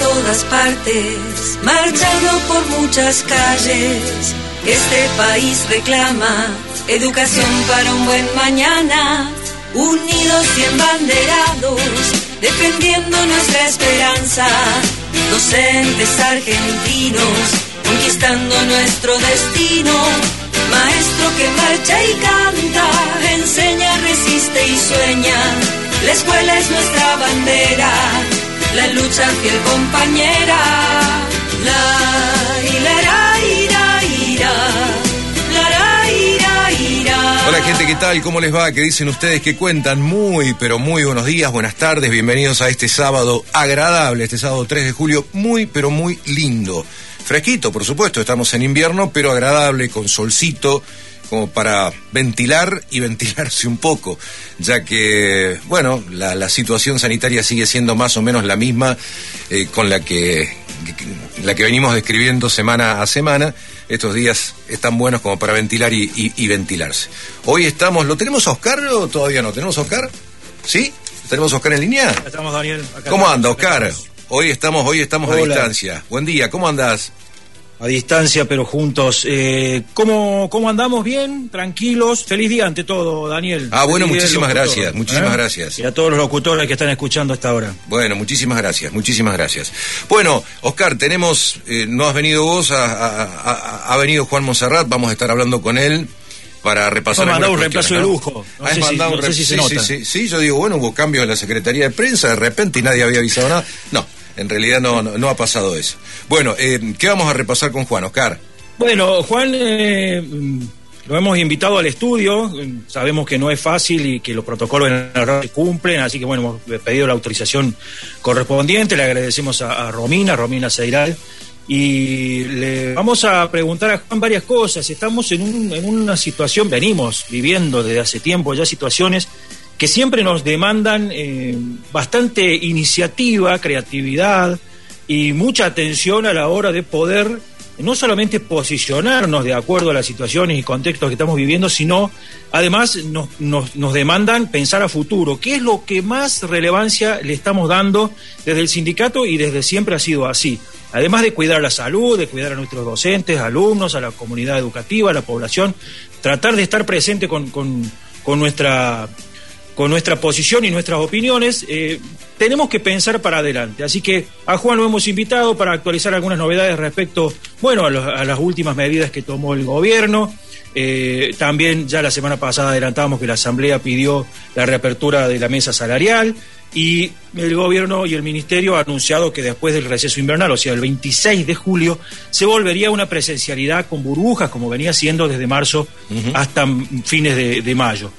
todas partes, marchando por muchas calles. Este país reclama educación para un buen mañana, unidos y embanderados, defendiendo nuestra esperanza. Docentes argentinos, conquistando nuestro destino. Maestro que marcha y canta, enseña, resiste y sueña. La escuela es nuestra bandera, la lucha fiel compañera. Hola gente, ¿qué tal? ¿Cómo les va? ¿Qué dicen ustedes? ¿Qué cuentan? Muy, pero muy buenos días, buenas tardes, bienvenidos a este sábado agradable, este sábado 3 de julio, muy, pero muy lindo. Fresquito, por supuesto, estamos en invierno, pero agradable, con solcito, como para ventilar y ventilarse un poco, ya que, bueno, la situación sanitaria sigue siendo más o menos la misma con la que venimos describiendo semana a semana. Estos días están buenos como para ventilar y ventilarse. Hoy estamos, ¿lo tenemos a Oscar o todavía no? ¿Tenemos a Oscar? ¿Sí? ¿Tenemos a Oscar en línea? Acá estamos, Daniel. ¿Cómo anda, Oscar? Hoy estamos a distancia. Buen día, ¿cómo andás? A distancia, pero juntos. ¿Cómo andamos? ¿Bien? ¿Tranquilos? Feliz día ante todo, Daniel. Bueno, muchísimas gracias, gracias. Y a todos los locutores que están escuchando hasta ahora. Bueno, muchísimas gracias. Bueno, Oscar, tenemos, no has venido vos, ha venido Juan Monserrat, vamos a estar hablando con él para repasar. Hemos mandado un reemplazo de lujo. No sé si se nota. Sí, yo digo, bueno, hubo cambios en la Secretaría de Prensa de repente y nadie había avisado nada. No. En realidad no ha pasado eso. Bueno, ¿qué vamos a repasar con Juan, Oscar? Bueno, Juan, lo hemos invitado al estudio. Sabemos que no es fácil y que los protocolos en la radio se cumplen, así que bueno, hemos pedido la autorización correspondiente. Le agradecemos a Romina Seiral. Y le vamos a preguntar a Juan varias cosas. Estamos en una situación, venimos viviendo desde hace tiempo ya situaciones que siempre nos demandan bastante iniciativa, creatividad y mucha atención a la hora de poder no solamente posicionarnos de acuerdo a las situaciones y contextos que estamos viviendo, sino además nos demandan pensar a futuro. ¿Qué es lo que más relevancia le estamos dando desde el sindicato y desde siempre ha sido así? Además de cuidar la salud, de cuidar a nuestros docentes, alumnos, a la comunidad educativa, a la población, tratar de estar presente con nuestra posición y nuestras opiniones, tenemos que pensar para adelante. Así que a Juan lo hemos invitado para actualizar algunas novedades respecto, bueno, a las últimas medidas que tomó el gobierno. También ya la semana pasada adelantábamos que la Asamblea pidió la reapertura de la mesa salarial y el gobierno y el ministerio ha anunciado que después del receso invernal, o sea, el 26 de julio, se volvería a una presencialidad con burbujas, como venía siendo desde marzo hasta fines de mayo.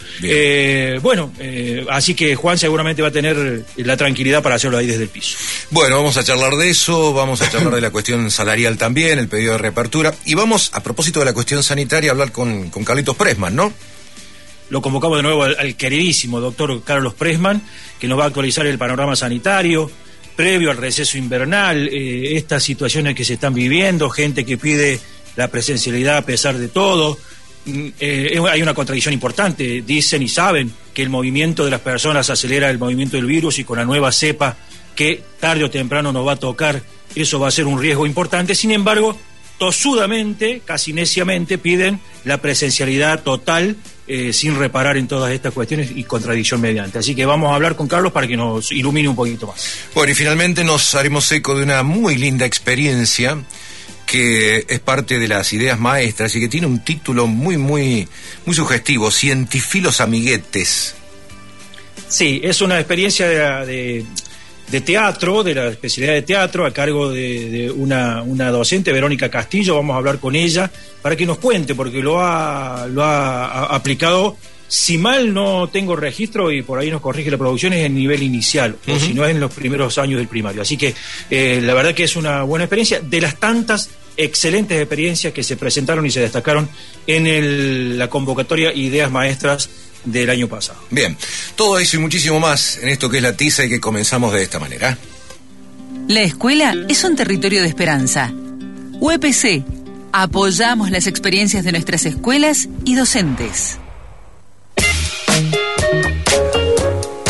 Así que Juan seguramente va a tener la tranquilidad para hacerlo ahí desde el piso. Bueno, vamos a charlar de eso, vamos a charlar de la cuestión salarial también, el pedido de reapertura, y vamos, a propósito de la cuestión sanitaria, a hablar con Carlitos Pressman, ¿no? Lo convocamos de nuevo al queridísimo doctor Carlos Pressman, que nos va a actualizar el panorama sanitario previo al receso invernal, estas situaciones que se están viviendo, gente que pide la presencialidad a pesar de todo. Hay una contradicción importante, dicen y saben que el movimiento de las personas acelera el movimiento del virus y con la nueva cepa que tarde o temprano nos va a tocar, eso va a ser un riesgo importante. Sin embargo, tosudamente, casi neciamente, piden la presencialidad total sin reparar en todas estas cuestiones y contradicción mediante. Así que vamos a hablar con Carlos para que nos ilumine un poquito más. Bueno, y finalmente nos haremos eco de una muy linda experiencia que es parte de las ideas maestras y que tiene un título muy sugestivo, Cientifilos Amiguetes. Sí, es una experiencia de teatro, de la especialidad de teatro, a cargo de una docente, Verónica Castillo. Vamos a hablar con ella para que nos cuente, porque lo ha aplicado, si mal no tengo registro, y por ahí nos corrige la producción, es en nivel inicial, o si no es en los primeros años del primario. Así que la verdad que es una buena experiencia, de las tantas excelentes experiencias que se presentaron y se destacaron en la convocatoria Ideas Maestras del año pasado. Bien, todo eso y muchísimo más en esto que es La Tiza y que comenzamos de esta manera. La escuela es un territorio de esperanza. UPC, apoyamos las experiencias de nuestras escuelas y docentes. Bueno,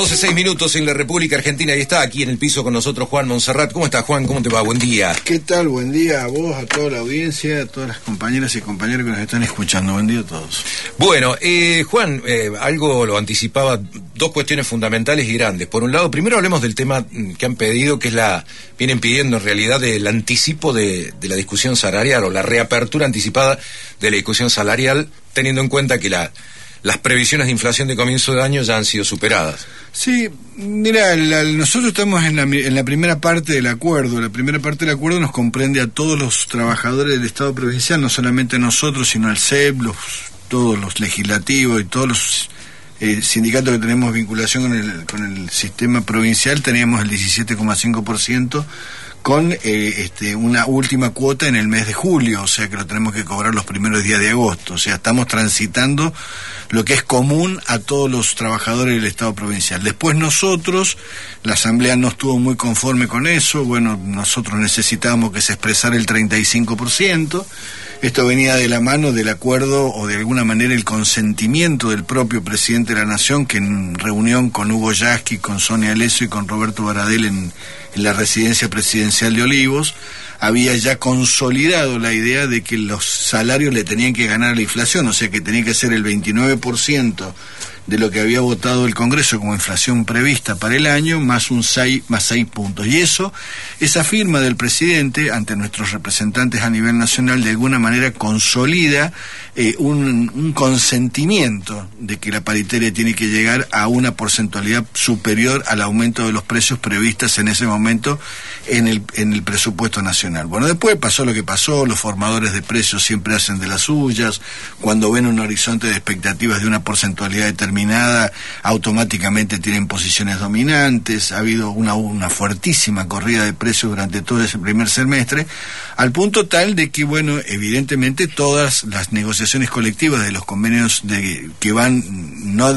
12:06 en la República Argentina y está aquí en el piso con nosotros Juan Monserrat. ¿Cómo estás, Juan? ¿Cómo te va? Buen día. ¿Qué tal? Buen día a vos, a toda la audiencia, a todas las compañeras y compañeros que nos están escuchando. Buen día a todos. Bueno, Juan, algo lo anticipaba, dos cuestiones fundamentales y grandes. Por un lado, primero hablemos del tema que han pedido, que es vienen pidiendo en realidad el anticipo de la discusión salarial o la reapertura anticipada de la discusión salarial, teniendo en cuenta que las previsiones de inflación de comienzo de año ya han sido superadas. Sí, mira, nosotros estamos en la primera parte del acuerdo. La primera parte del acuerdo nos comprende a todos los trabajadores del Estado provincial, no solamente nosotros, sino el CEP, todos los legislativos y todos los sindicatos que tenemos vinculación con el sistema provincial. Teníamos el 17,5%. Con una última cuota en el mes de julio, o sea que lo tenemos que cobrar los primeros días de agosto. O sea, estamos transitando lo que es común a todos los trabajadores del Estado provincial. Después nosotros, la Asamblea no estuvo muy conforme con eso. Bueno, nosotros necesitábamos que se expresara el 35%. Esto venía de la mano del acuerdo o de alguna manera el consentimiento del propio presidente de la Nación, que en reunión con Hugo Yasky, con Sonia Alessio y con Roberto Baradel en la residencia presidencial de Olivos, había ya consolidado la idea de que los salarios le tenían que ganar a la inflación, o sea que tenía que ser el 29% de lo que había votado el Congreso como inflación prevista para el año, más 6 puntos. Y esa firma del presidente ante nuestros representantes a nivel nacional de alguna manera consolida un consentimiento de que la paritaria tiene que llegar a una porcentualidad superior al aumento de los precios previstas en ese momento en el presupuesto nacional. Bueno, después pasó lo que pasó, los formadores de precios siempre hacen de las suyas, cuando ven un horizonte de expectativas de una porcentualidad determinada, automáticamente tienen posiciones dominantes. Ha habido una fuertísima corrida de precios durante todo ese primer semestre, al punto tal de que, bueno, evidentemente todas las negociaciones colectivas de los convenios que van no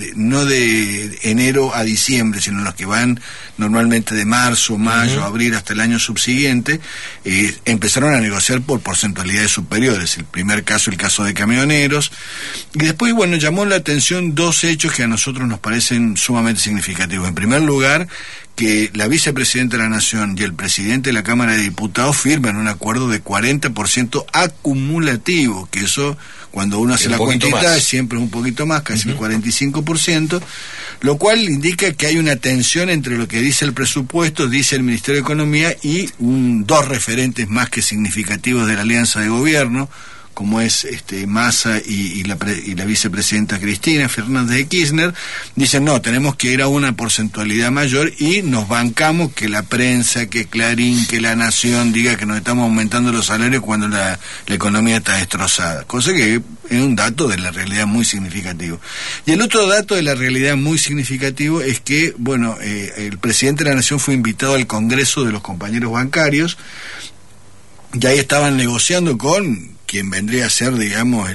de enero a diciembre, sino los que van normalmente de marzo, mayo, abril hasta el año subsiguiente, empezaron a negociar por porcentualidades superiores. El primer caso, el caso de camioneros, y después, bueno, llamó la atención dos hechos que a nosotros nos parecen sumamente significativos. En primer lugar, que la vicepresidenta de la Nación y el presidente de la Cámara de Diputados firman un acuerdo de 40% acumulativo, que eso, cuando uno hace la cuentita, siempre es un poquito más, casi el 45%, lo cual indica que hay una tensión entre lo que dice el presupuesto, dice el Ministerio de Economía, y dos referentes más que significativos de la alianza de gobierno, como es Massa y la vicepresidenta Cristina Fernández de Kirchner. Dicen, no, tenemos que ir a una porcentualidad mayor, y nos bancamos que la prensa, que Clarín, que La Nación diga que nos estamos aumentando los salarios cuando la economía está destrozada, cosa que es un dato de la realidad muy significativo. Y el otro dato de la realidad muy significativo es que, bueno, el presidente de la Nación fue invitado al Congreso de los compañeros bancarios, y ahí estaban negociando con quien vendría a ser, digamos,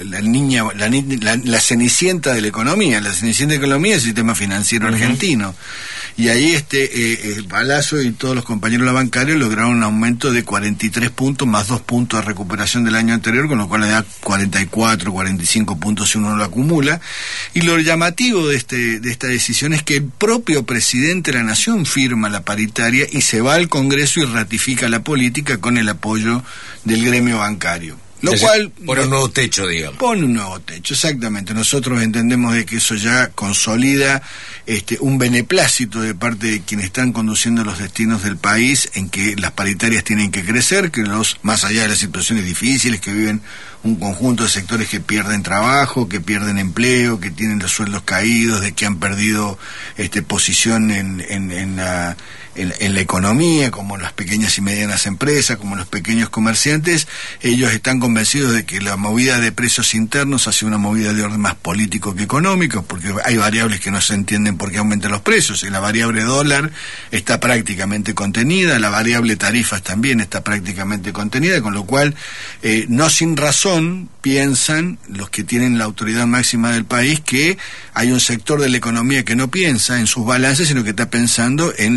la cenicienta de la economía. La cenicienta de la economía es el sistema financiero argentino. Y ahí Palazzo y todos los compañeros de la bancaria lograron un aumento de 43 puntos, más 2 puntos de recuperación del año anterior, con lo cual le da 44, 45 puntos si uno lo acumula. Y lo llamativo de esta decisión es que el propio presidente de la Nación firma la paritaria y se va al Congreso y ratifica la política con el apoyo del gremio bancario. Lo cual pone un nuevo techo, digamos. Pone un nuevo techo, exactamente. Nosotros entendemos de que eso ya consolida un beneplácito de parte de quienes están conduciendo los destinos del país, en que las paritarias tienen que crecer, que más allá de las situaciones difíciles que viven un conjunto de sectores que pierden trabajo, que pierden empleo, que tienen los sueldos caídos, de que han perdido posición en la economía, como las pequeñas y medianas empresas, como los pequeños comerciantes. Ellos están convencidos de que la movida de precios internos ha sido una movida de orden más político que económico, porque hay variables que no se entienden por qué aumentan los precios, y la variable dólar está prácticamente contenida, la variable tarifas también está prácticamente contenida, con lo cual, no sin razón, piensan los que tienen la autoridad máxima del país que hay un sector de la economía que no piensa en sus balances, sino que está pensando en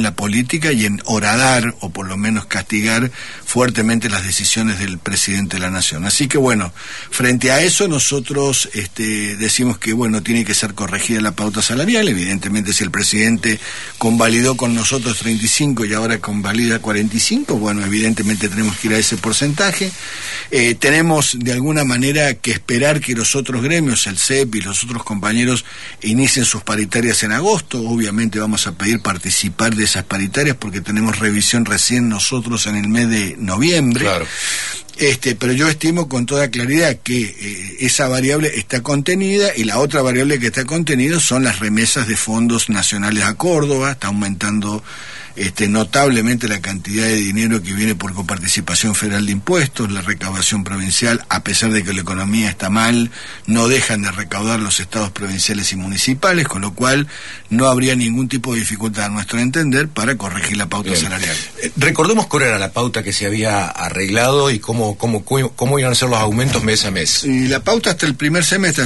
en la política y en horadar o por lo menos castigar fuertemente las decisiones del presidente de la nación. Así que bueno, frente a eso nosotros decimos que bueno, tiene que ser corregida la pauta salarial. Evidentemente, si el presidente convalidó con nosotros 35 y ahora convalida 45, bueno, evidentemente tenemos que ir a ese porcentaje. Tenemos de alguna manera que esperar que los otros gremios, el CEP y los otros compañeros, inicien sus paritarias en agosto. Obviamente vamos a pedir participar de esas paritarias porque tenemos revisión recién nosotros en el mes de noviembre. Claro. Pero yo estimo con toda claridad que esa variable está contenida, y la otra variable que está contenida son las remesas de fondos nacionales a Córdoba. Está aumentando notablemente la cantidad de dinero que viene por coparticipación federal de impuestos. La recaudación provincial, a pesar de que la economía está mal, no dejan de recaudar los estados provinciales y municipales, con lo cual no habría ningún tipo de dificultad a nuestro entender para corregir la pauta salarial. Recordemos cuál era la pauta que se había arreglado y cómo iban a ser los aumentos mes a mes. Y la pauta hasta el primer semestre,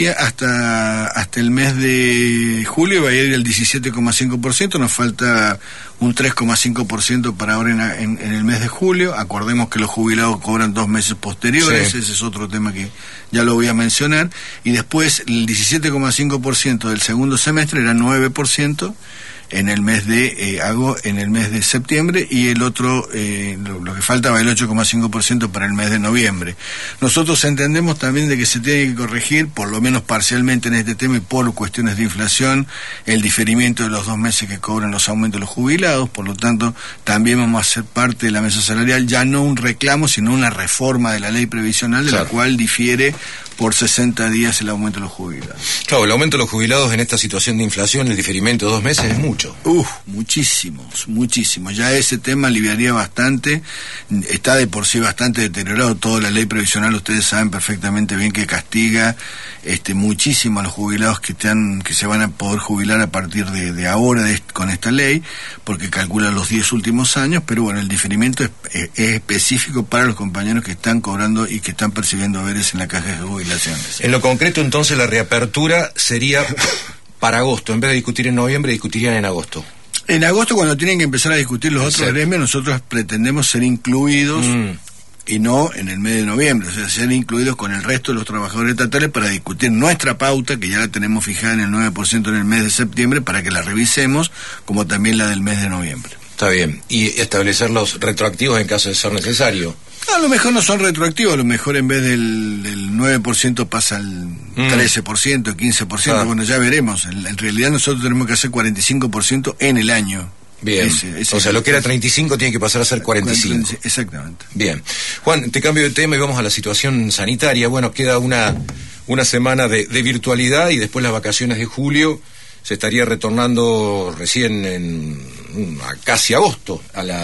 hasta el mes de julio, va a ir el 17,5%, nos falta un 3,5% para ahora en el mes de julio. Acordemos que los jubilados cobran 2 meses posteriores, sí. Ese es otro tema que ya lo voy a mencionar. Y después el 17,5% del segundo semestre era 9% en el mes de septiembre, y el otro, lo que faltaba, el 8,5% para el mes de noviembre. Nosotros entendemos también de que se tiene que corregir, por lo menos parcialmente en este tema y por cuestiones de inflación, el diferimiento de los 2 meses que cobran los aumentos de los jubilados. Por lo tanto, también vamos a ser parte de la mesa salarial, ya no un reclamo, sino una reforma de la ley previsional, de la cual difiere por 60 días el aumento de los jubilados. Claro, el aumento de los jubilados en esta situación de inflación, el diferimiento de 2 meses es mucho. Muchísimos. Ya ese tema aliviaría bastante. Está de por sí bastante deteriorado toda la ley previsional. Ustedes saben perfectamente bien que castiga muchísimo a los jubilados que se van a poder jubilar a partir de ahora con esta ley, porque calcula los 10 últimos años. Pero bueno, el diferimiento es específico para los compañeros que están cobrando y que están percibiendo haberes en la caja de jubilaciones. En lo concreto, entonces, la reapertura sería para agosto. En vez de discutir en noviembre, discutirían en agosto. En agosto, cuando tienen que empezar a discutir los otros gremios, nosotros pretendemos ser incluidos y no en el mes de noviembre, o sea, ser incluidos con el resto de los trabajadores estatales para discutir nuestra pauta, que ya la tenemos fijada en el 9% en el mes de septiembre, para que la revisemos, como también la del mes de noviembre. Está bien. Y establecer los retroactivos en caso de ser necesario. A lo mejor no son retroactivos, a lo mejor en vez del 9% pasa al 13%, 15%, bueno, ya veremos. En realidad nosotros tenemos que hacer 45% en el año. Bien, o sea, lo que era 35 tiene que pasar a ser 45. Exactamente. Bien. Juan, te cambio de tema y vamos a la situación sanitaria. Bueno, queda una semana de virtualidad y después las vacaciones de julio. Se estaría retornando recién casi agosto,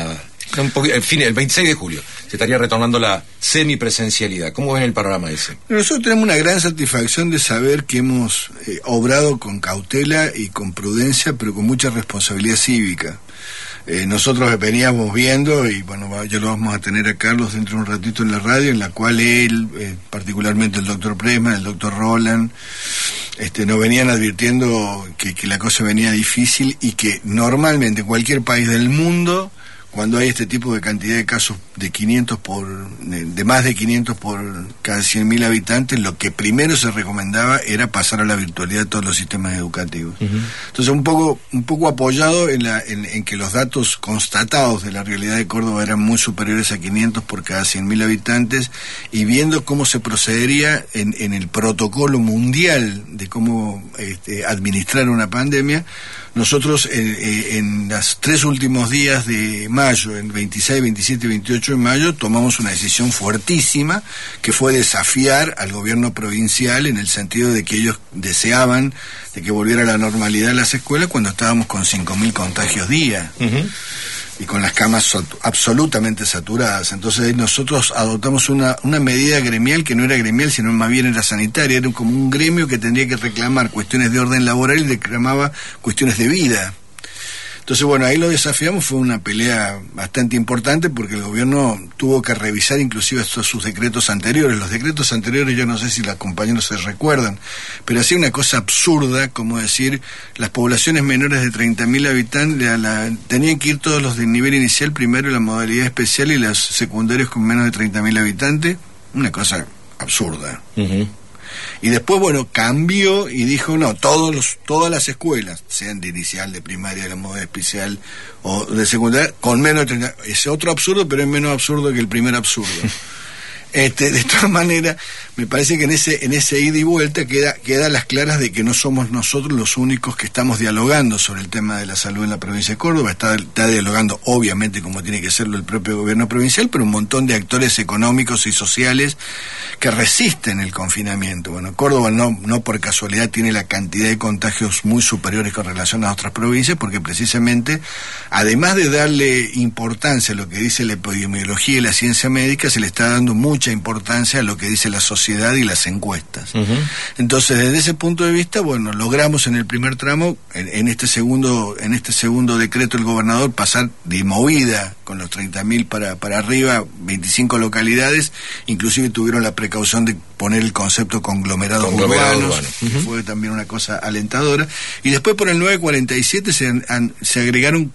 el 26 de julio, se estaría retornando la semipresencialidad. ¿Cómo ven el panorama ese? Nosotros tenemos una gran satisfacción de saber que hemos obrado con cautela y con prudencia, pero con mucha responsabilidad cívica. Nosotros veníamos viendo, y bueno, ya lo vamos a tener a Carlos dentro de un ratito en la radio, en la cual él, particularmente el doctor Presman, el doctor Roland, nos venían advirtiendo que la cosa venía difícil, y que normalmente en cualquier país del mundo, cuando hay este tipo de cantidad de casos de más de 500 por cada 100.000 habitantes, lo que primero se recomendaba era pasar a la virtualidad de todos los sistemas educativos. Entonces, un poco apoyado en que los datos constatados de la realidad de Córdoba eran muy superiores a 500 por cada 100.000 habitantes, y viendo cómo se procedería en el protocolo mundial de cómo administrar una pandemia, nosotros en los 3 últimos días de mayo, en 26, 27 y 28 de mayo, tomamos una decisión fuertísima, que fue desafiar al gobierno provincial, en el sentido de que ellos deseaban de que volviera a la normalidad en las escuelas cuando estábamos con 5.000 contagios día. Y con las camas absolutamente saturadas. Entonces nosotros adoptamos una medida gremial que no era gremial, sino más bien era sanitaria. Era como un gremio que tendría que reclamar cuestiones de orden laboral y reclamaba cuestiones de vida. Entonces, bueno, ahí lo desafiamos, fue una pelea bastante importante porque el gobierno tuvo que revisar inclusive sus decretos anteriores. Los decretos anteriores, yo no sé si los compañeros se recuerdan, pero hacía una cosa absurda, como decir, las poblaciones menores de 30.000 habitantes tenían que ir todos los del nivel inicial primero, la modalidad especial, y los secundarios con menos de 30.000 habitantes. Una cosa absurda. Uh-huh. Y después, bueno, cambió y dijo, no, todas las escuelas, sean de inicial, de primaria, de la modalidad especial o de secundaria, con menos de 30. Es otro absurdo, pero es menos absurdo que el primer absurdo. De todas maneras, me parece que en ese ida y vuelta queda las claras de que no somos nosotros los únicos que estamos dialogando sobre el tema de la salud en la provincia de Córdoba. Está dialogando, obviamente, como tiene que serlo el propio gobierno provincial, pero un montón de actores económicos y sociales que resisten el confinamiento. Bueno, Córdoba no por casualidad tiene la cantidad de contagios muy superiores con relación a otras provincias, porque precisamente, además de darle importancia a lo que dice la epidemiología y la ciencia médica, se le está dando mucha importancia a lo que dice la sociedad y las encuestas. Uh-huh. Entonces, desde ese punto de vista, bueno, logramos en el primer tramo, en este segundo decreto del gobernador, pasar de movida con los 30.000 para arriba, 25 localidades, inclusive tuvieron la precaución de poner el concepto conglomerados urbanos, uh-huh, que fue también una cosa alentadora, y después por el 947 se agregaron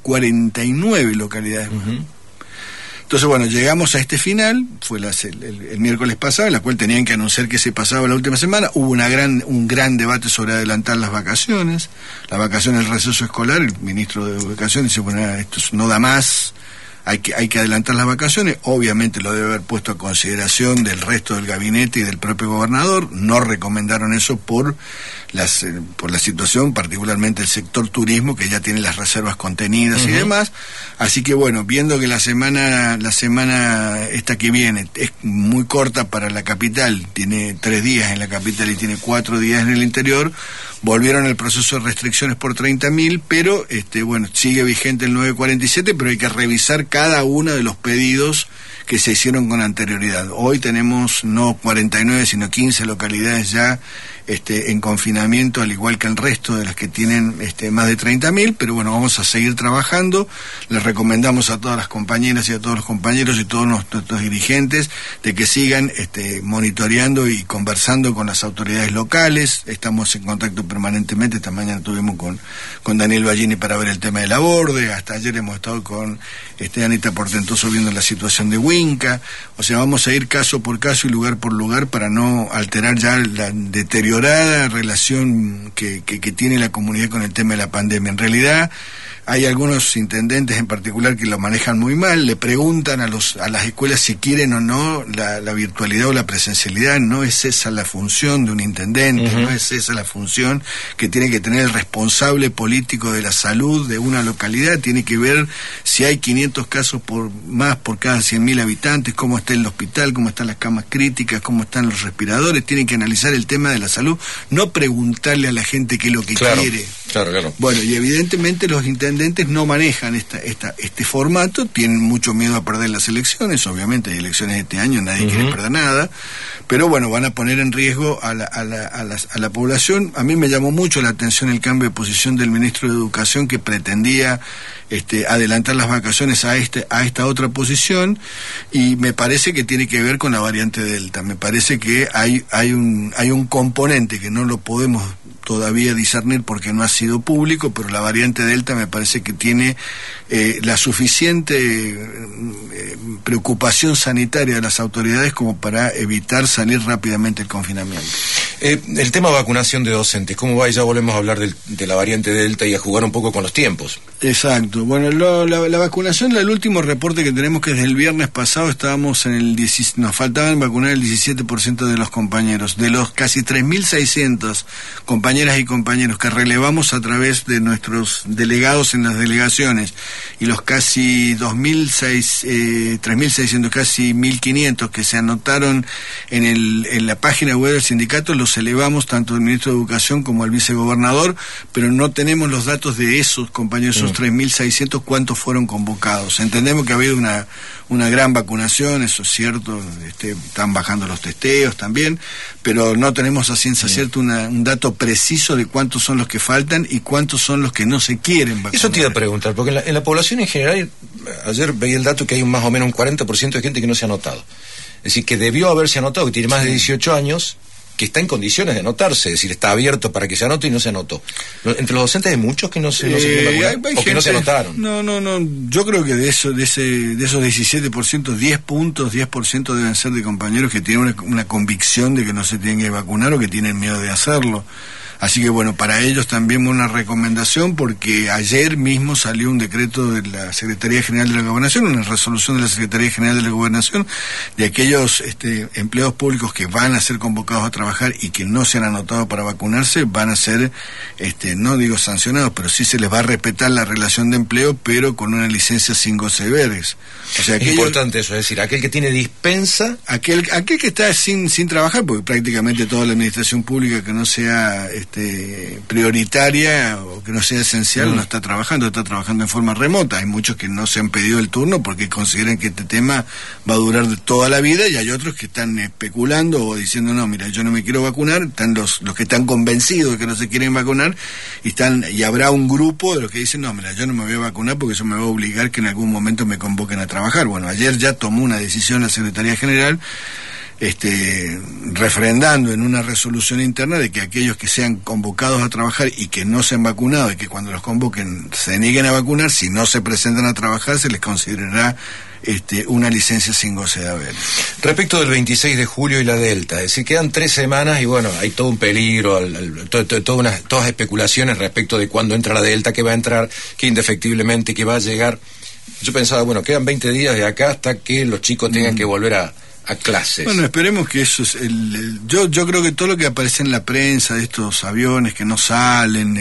49 localidades. Uh-huh. Entonces, bueno, llegamos a este final, fue el miércoles pasado, en la cual tenían que anunciar que se pasaba la última semana. Hubo un gran debate sobre adelantar las vacaciones del receso escolar. El ministro de Educación dice, bueno, esto no da más, hay que adelantar las vacaciones. Obviamente lo debe haber puesto a consideración del resto del gabinete y del propio gobernador. No recomendaron eso por la situación, particularmente el sector turismo, que ya tiene las reservas contenidas, uh-huh, y demás. Así que bueno, viendo que la semana esta que viene es muy corta para la capital, tiene 3 días en la capital y tiene 4 días en el interior, volvieron al proceso de restricciones por 30.000, pero bueno, sigue vigente el 947, pero hay que revisar cada uno de los pedidos que se hicieron con anterioridad. Hoy tenemos no 49, sino 15 localidades ya en confinamiento, al igual que el resto de las que tienen más de 30.000, pero bueno, vamos a seguir trabajando. Les recomendamos a todas las compañeras y a todos los compañeros y todos nuestros dirigentes de que sigan monitoreando y conversando con las autoridades locales. Estamos en contacto permanentemente. Esta mañana estuvimos con Daniel Ballini para ver el tema de la borde, hasta ayer hemos estado con Anita Portentoso viendo la situación de Huinca. O sea, vamos a ir caso por caso y lugar por lugar para no alterar ya la deteriorada relación que tiene la comunidad con el tema de la pandemia. En realidad hay algunos intendentes en particular que lo manejan muy mal, le preguntan a las escuelas si quieren o no la virtualidad o la presencialidad. No es esa la función de un intendente, uh-huh, no es esa la función que tiene que tener el responsable político de la salud de una localidad. Tiene que ver si hay 500 casos por cada 100.000 habitantes, cómo está el hospital, cómo están las camas críticas, cómo están los respiradores. Tienen que analizar el tema de la salud, no preguntarle a la gente qué es lo que quiere. Claro. Bueno, y evidentemente los intendentes no manejan este formato, tienen mucho miedo a perder las elecciones. Obviamente hay elecciones este año, nadie, uh-huh, quiere perder nada, pero bueno, van a poner en riesgo a la población. A mí me llamó mucho la atención el cambio de posición del ministro de Educación, que pretendía adelantar las vacaciones a esta otra posición, y me parece que tiene que ver con la variante Delta. Me parece que hay un componente que no lo podemos todavía discernir porque no ha sido público, pero la variante Delta me parece que tiene la suficiente preocupación sanitaria de las autoridades como para evitar salir rápidamente del confinamiento. El tema vacunación de docentes, ¿cómo va? Y ya volvemos a hablar de la variante Delta y a jugar un poco con los tiempos. Exacto. Bueno, la vacunación, el último reporte que tenemos, que desde el viernes pasado estábamos nos faltaban vacunar el 17% de los compañeros. De los casi 3.600 compañeras y compañeros que relevamos a través de nuestros delegados en las delegaciones, y los casi 3.600, casi 1.500 que se anotaron en la página web del sindicato, los los elevamos, tanto el ministro de Educación como el vicegobernador, pero no tenemos los datos de esos compañeros, esos 3.600, cuántos fueron convocados. Entendemos que ha habido una gran vacunación, eso es cierto, están bajando los testeos también, pero no tenemos a ciencia cierta un dato preciso de cuántos son los que faltan y cuántos son los que no se quieren vacunar. Eso te iba a preguntar, porque en la población en general, ayer veía el dato que hay más o menos un 40% de gente que no se ha anotado. Es decir, que debió haberse anotado, que tiene más de 18 años, que está en condiciones de anotarse, es decir, está abierto para que se anote y no se anotó. Entre los docentes hay muchos que no se quieren vacunar, o que no se anotaron. No, yo creo que de esos 17%, 10% deben ser de compañeros que tienen una convicción de que no se tienen que vacunar o que tienen miedo de hacerlo. Así que bueno, para ellos también una recomendación, porque ayer mismo salió un decreto de la Secretaría General de la Gobernación, una resolución de la Secretaría General de la Gobernación, de aquellos empleados públicos que van a ser convocados a trabajar y que no se han anotado para vacunarse, van a ser, no digo sancionados, pero sí se les va a respetar la relación de empleo, pero con una licencia sin goce de veres. O sea, es importante eso, es decir, aquel que tiene dispensa... Aquel que está sin trabajar, porque prácticamente toda la administración pública que no sea... prioritaria o que no sea esencial no está trabajando en forma remota. Hay muchos que no se han pedido el turno porque consideran que este tema va a durar toda la vida, y hay otros que están especulando o diciendo, no, mira, yo no me quiero vacunar. Están los que están convencidos de que no se quieren vacunar, y habrá un grupo de los que dicen, no, mira, yo no me voy a vacunar porque eso me va a obligar que en algún momento me convoquen a trabajar. Bueno, ayer ya tomó una decisión la Secretaría General, refrendando en una resolución interna de que aquellos que sean convocados a trabajar y que no se han vacunado, y que cuando los convoquen se nieguen a vacunar, si no se presentan a trabajar se les considerará una licencia sin goce de haber. Respecto del 26 de julio y la Delta, es decir, quedan 3 semanas y bueno, hay todo un peligro, todas especulaciones respecto de cuándo entra la Delta, que va a entrar, que indefectiblemente que va a llegar. Yo pensaba, bueno, quedan 20 días de acá hasta que los chicos tengan que volver a clases. Bueno, esperemos que eso es yo creo que todo lo que aparece en la prensa de estos aviones que no salen,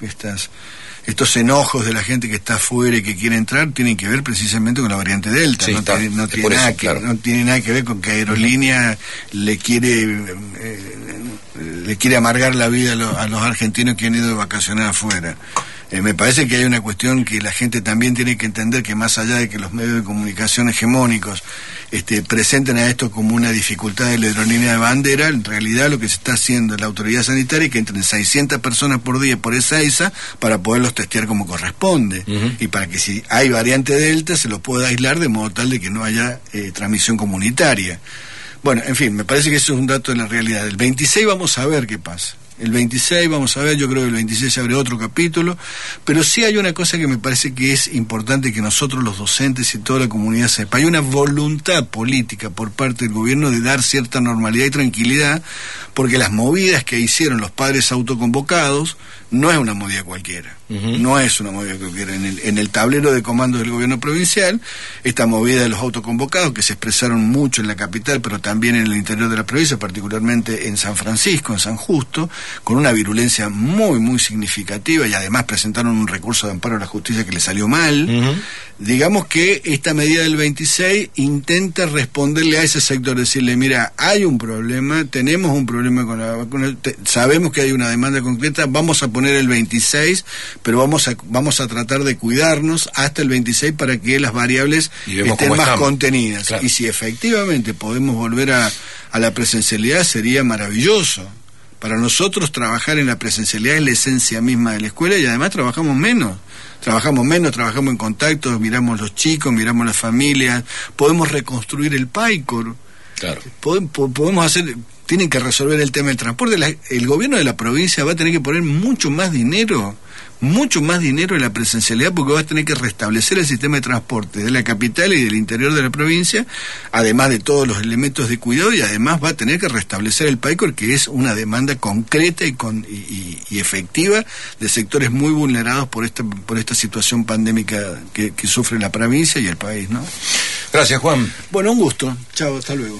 estos enojos de la gente que está afuera y que quiere entrar, tienen que ver precisamente con la variante Delta. Sí, no tiene nada que ver con que Aerolínea le quiere amargar la vida a los argentinos que han ido de vacacionar afuera. Me parece que hay una cuestión que la gente también tiene que entender, que más allá de que los medios de comunicación hegemónicos presenten a esto como una dificultad de la aerolínea de bandera, en realidad lo que se está haciendo en la autoridad sanitaria es que entren 600 personas por día por Ezeiza para poderlos testear como corresponde, y para que si hay variante Delta se los pueda aislar de modo tal de que no haya transmisión comunitaria. Bueno, en fin, me parece que eso es un dato de la realidad. El 26 vamos a ver qué pasa. El 26 vamos a ver, yo creo que el 26 se abre otro capítulo, pero sí hay una cosa que me parece que es importante que nosotros los docentes y toda la comunidad sepa. Hay una voluntad política por parte del gobierno de dar cierta normalidad y tranquilidad, porque las movidas que hicieron los padres autoconvocados no es una movida cualquiera. No es una movida cualquiera. En el tablero de comandos del gobierno provincial, esta movida de los autoconvocados, que se expresaron mucho en la capital, pero también en el interior de la provincia, particularmente en San Francisco, en San Justo, con una virulencia muy, muy significativa, y además presentaron un recurso de amparo a la justicia que le salió mal. Digamos que esta medida del 26 intenta responderle a ese sector, decirle, mira, hay un problema, tenemos un problema con la vacuna, sabemos que hay una demanda concreta, vamos a poner el 26, pero vamos a tratar de cuidarnos hasta el 26 para que las variables estén más contenidas. Claro. Y si efectivamente podemos volver a la presencialidad, sería maravilloso. Para nosotros trabajar en la presencialidad es la esencia misma de la escuela, y además trabajamos menos, trabajamos en contactos, miramos los chicos, miramos las familias, podemos reconstruir el PAICOR. Claro. Podemos hacer... Tienen que resolver el tema del transporte. El gobierno de la provincia va a tener que poner mucho más dinero en la presencialidad, porque va a tener que restablecer el sistema de transporte de la capital y del interior de la provincia, además de todos los elementos de cuidado, y además va a tener que restablecer el PAICOR, que es una demanda concreta y efectiva de sectores muy vulnerados por esta situación pandémica que sufre la provincia y el país, ¿no? Gracias, Juan. Bueno, un gusto. Chao, hasta luego.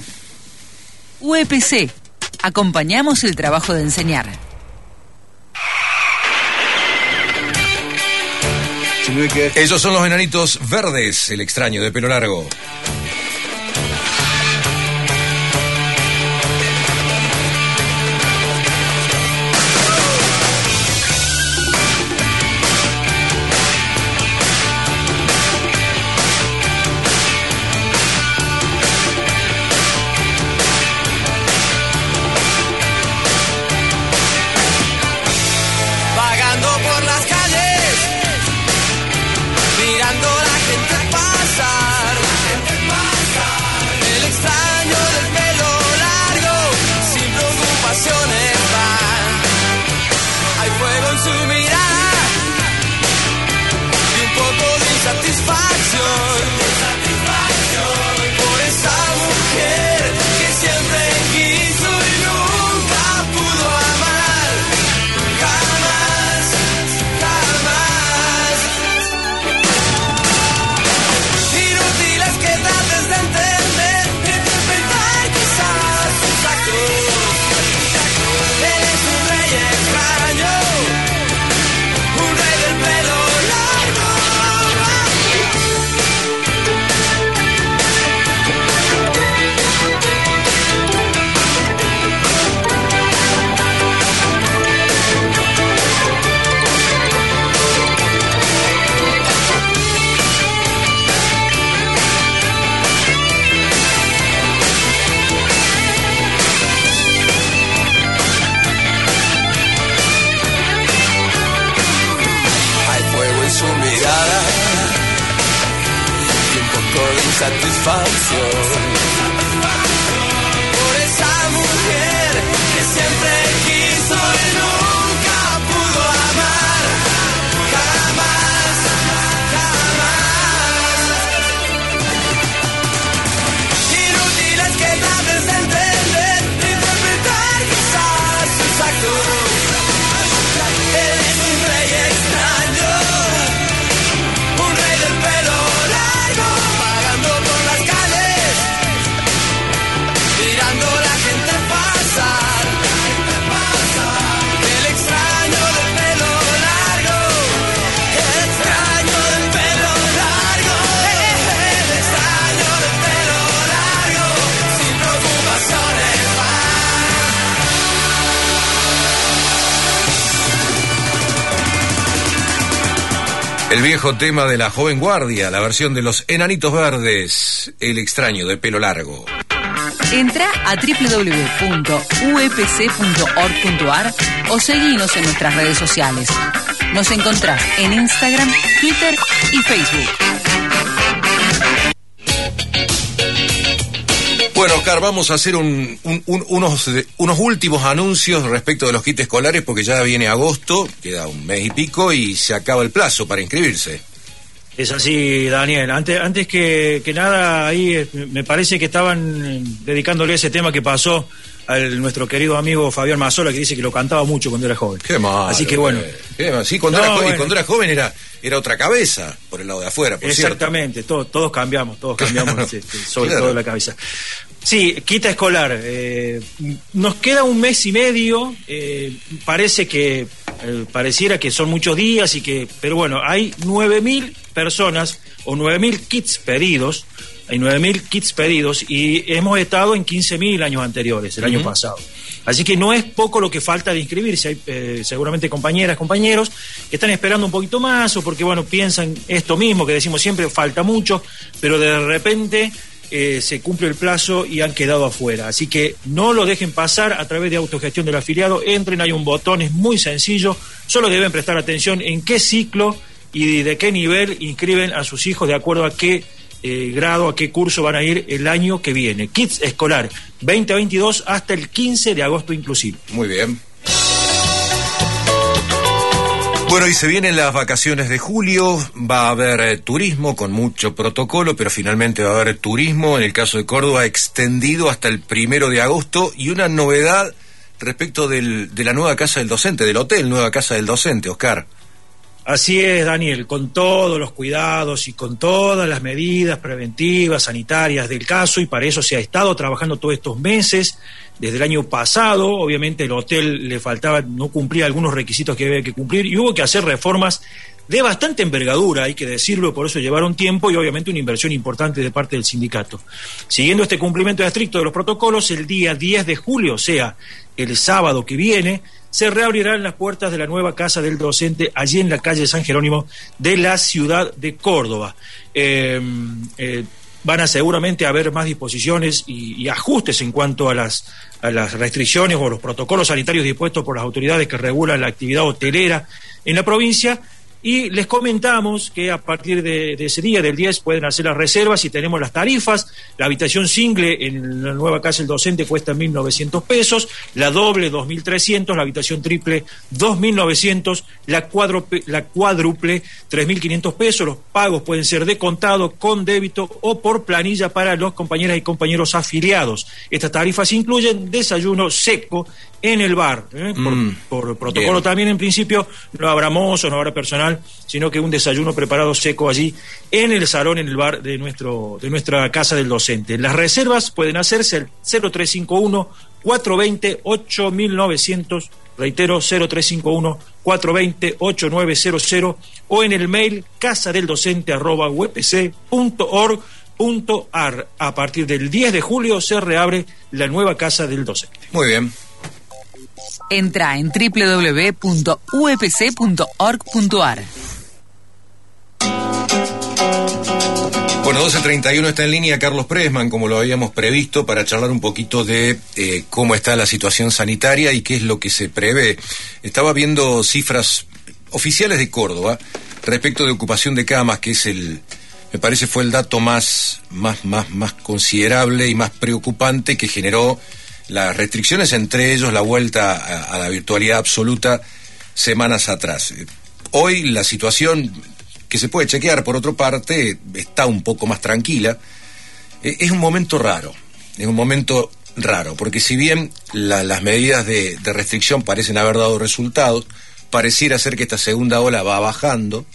UEPC. Acompañamos el trabajo de enseñar. Esos son los Enanitos Verdes, el extraño de pelo largo. satisfacción. Por esa mujer que siempre quiso y nunca pudo amar, jamás, jamás. Inútil es que trates de entender, interpretar quizás sus actos. Eres un rey extraño, un rey del pelo largo, vagando por las calles, mirando a la gente pasar. El extraño del pelo largo, el extraño del pelo largo, el extraño del pelo largo, sin preocupaciones. El viejo tema de la joven guardia, la versión de los Enanitos Verdes, el extraño de pelo largo. Entra a www.upc.org.ar o seguinos en nuestras redes sociales. Nos encontrás en Instagram, Twitter y Facebook. Bueno, Oscar, vamos a hacer unos últimos anuncios respecto de los kits escolares porque ya viene agosto, queda un mes y pico y se acaba el plazo para inscribirse. Es así, Daniel. Antes que nada, ahí me parece que estaban dedicándole ese tema que pasó a nuestro querido amigo Fabián Mazzola, que dice que lo cantaba mucho cuando era joven. Qué malo. Así que bueno. Sí, cuando era joven era otra cabeza, por el lado de afuera, por exactamente, cierto. Todos cambiamos, Claro, sobre claro. todo la cabeza. Sí, quita escolar. Nos queda un mes y medio. Pareciera que son muchos días pero bueno, hay 9.000 personas o 9.000 kits pedidos. Hay 9.000 kits pedidos y hemos estado en 15.000 años anteriores, el año pasado. Así que no es poco lo que falta de inscribirse. Hay seguramente compañeras, compañeros que están esperando un poquito más o porque, bueno, piensan esto mismo que decimos siempre, falta mucho, pero de repente se cumple el plazo y han quedado afuera. Así que no lo dejen pasar a través de autogestión del afiliado. Entren, hay un botón, es muy sencillo. Solo deben prestar atención en qué ciclo y de qué nivel inscriben a sus hijos de acuerdo a qué grado, a qué curso van a ir el año que viene. Kits escolar 2022 hasta el 15 de agosto inclusive. Muy bien. Bueno, y se vienen las vacaciones de julio, va a haber turismo con mucho protocolo, pero finalmente va a haber turismo, en el caso de Córdoba, extendido hasta el 1 de agosto, y una novedad respecto de la nueva casa del docente, del hotel Nueva Casa del Docente, Oscar. Así es, Daniel, con todos los cuidados y con todas las medidas preventivas, sanitarias del caso, y para eso se ha estado trabajando todos estos meses, desde el año pasado. Obviamente el hotel no cumplía algunos requisitos que había que cumplir y hubo que hacer reformas de bastante envergadura, hay que decirlo, por eso llevaron tiempo y obviamente una inversión importante de parte del sindicato. Siguiendo este cumplimiento estricto de los protocolos, el día 10 de julio, o sea, el sábado que viene, se reabrirán las puertas de la nueva Casa del Docente allí en la calle San Jerónimo de la ciudad de Córdoba. Van a seguramente haber más disposiciones y ajustes en cuanto a las restricciones o los protocolos sanitarios dispuestos por las autoridades que regulan la actividad hotelera en la provincia. Y les comentamos que a partir de ese día, del 10, pueden hacer las reservas y tenemos las tarifas. La habitación single en la nueva Casa del Docente cuesta 1.900 pesos, la doble 2.300, la habitación triple 2.900, la cuádruple 3.500 pesos. Los pagos pueden ser de contado, con débito o por planilla para los compañeras y compañeros afiliados. Estas tarifas incluyen desayuno seco en el bar. Por protocolo bien. También en principio no habrá mozo, no habrá personal, sino que un desayuno preparado seco allí en el salón, en el bar de nuestra Casa del Docente. Las reservas pueden hacerse al 0351-420-8900, reitero, 0351-420-8900 o en el mail casadeldocente@upc.org.ar. A partir del 10 de julio se reabre la nueva Casa del Docente. Muy bien. Entra en www.upc.org.ar. Bueno, 12:31 está en línea Carlos Presman, como lo habíamos previsto, para charlar un poquito de cómo está la situación sanitaria y qué es lo que se prevé. Estaba viendo cifras oficiales de Córdoba respecto de ocupación de camas, que es el me parece fue el dato más considerable y más preocupante que generó las restricciones, entre ellos la vuelta a la virtualidad absoluta semanas atrás. Hoy la situación, que se puede chequear por otra parte, está un poco más tranquila. Es un momento raro, porque si bien las medidas de restricción parecen haber dado resultados, pareciera ser que esta segunda ola va bajando.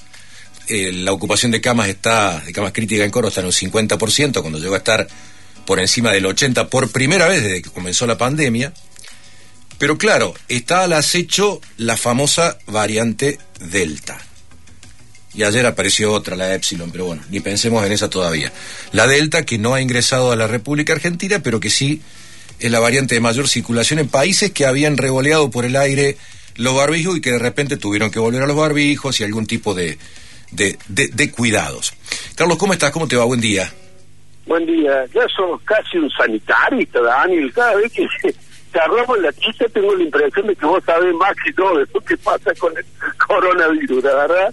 La ocupación de camas críticas en Córdoba está en un 50%, cuando llegó a estar por encima del 80% por primera vez desde que comenzó la pandemia. Pero claro, está al acecho la famosa variante Delta. Y ayer apareció otra, la Epsilon, pero bueno, ni pensemos en esa todavía. La Delta, que no ha ingresado a la República Argentina, pero que sí es la variante de mayor circulación en países que habían revoleado por el aire los barbijos y que de repente tuvieron que volver a los barbijos y algún tipo de cuidados. Carlos, ¿cómo estás? ¿Cómo te va? Buen día. Buen día. Ya sos casi un sanitarista, Daniel. Cada vez que charlamos en la chicha tengo la impresión de que vos sabés más que todo de lo que pasa con el coronavirus, la verdad.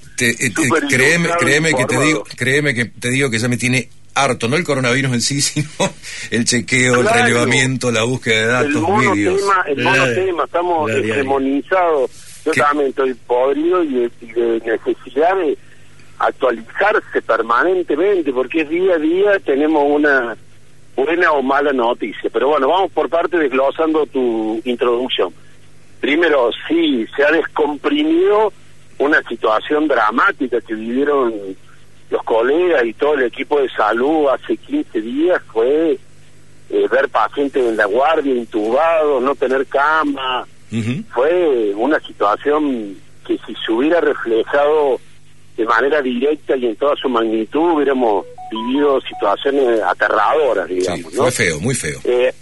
Créeme que te digo que ya me tiene harto, no el coronavirus en sí, sino el chequeo, claro, el relevamiento, la búsqueda de datos, vídeos. El monotema, estamos hegemonizados. Yo también estoy podrido y de necesidad de actualizarse permanentemente, porque es día a día tenemos una buena o mala noticia. Pero bueno, vamos por parte desglosando tu introducción. Primero, sí, se ha descomprimido una situación dramática que vivieron los colegas y todo el equipo de salud hace 15 días, fue ver pacientes en la guardia, intubados, no tener cama. Fue una situación que si se hubiera reflejado de manera directa y en toda su magnitud, hubiéramos vivido situaciones aterradoras, digamos. Sí, fue feo, muy feo.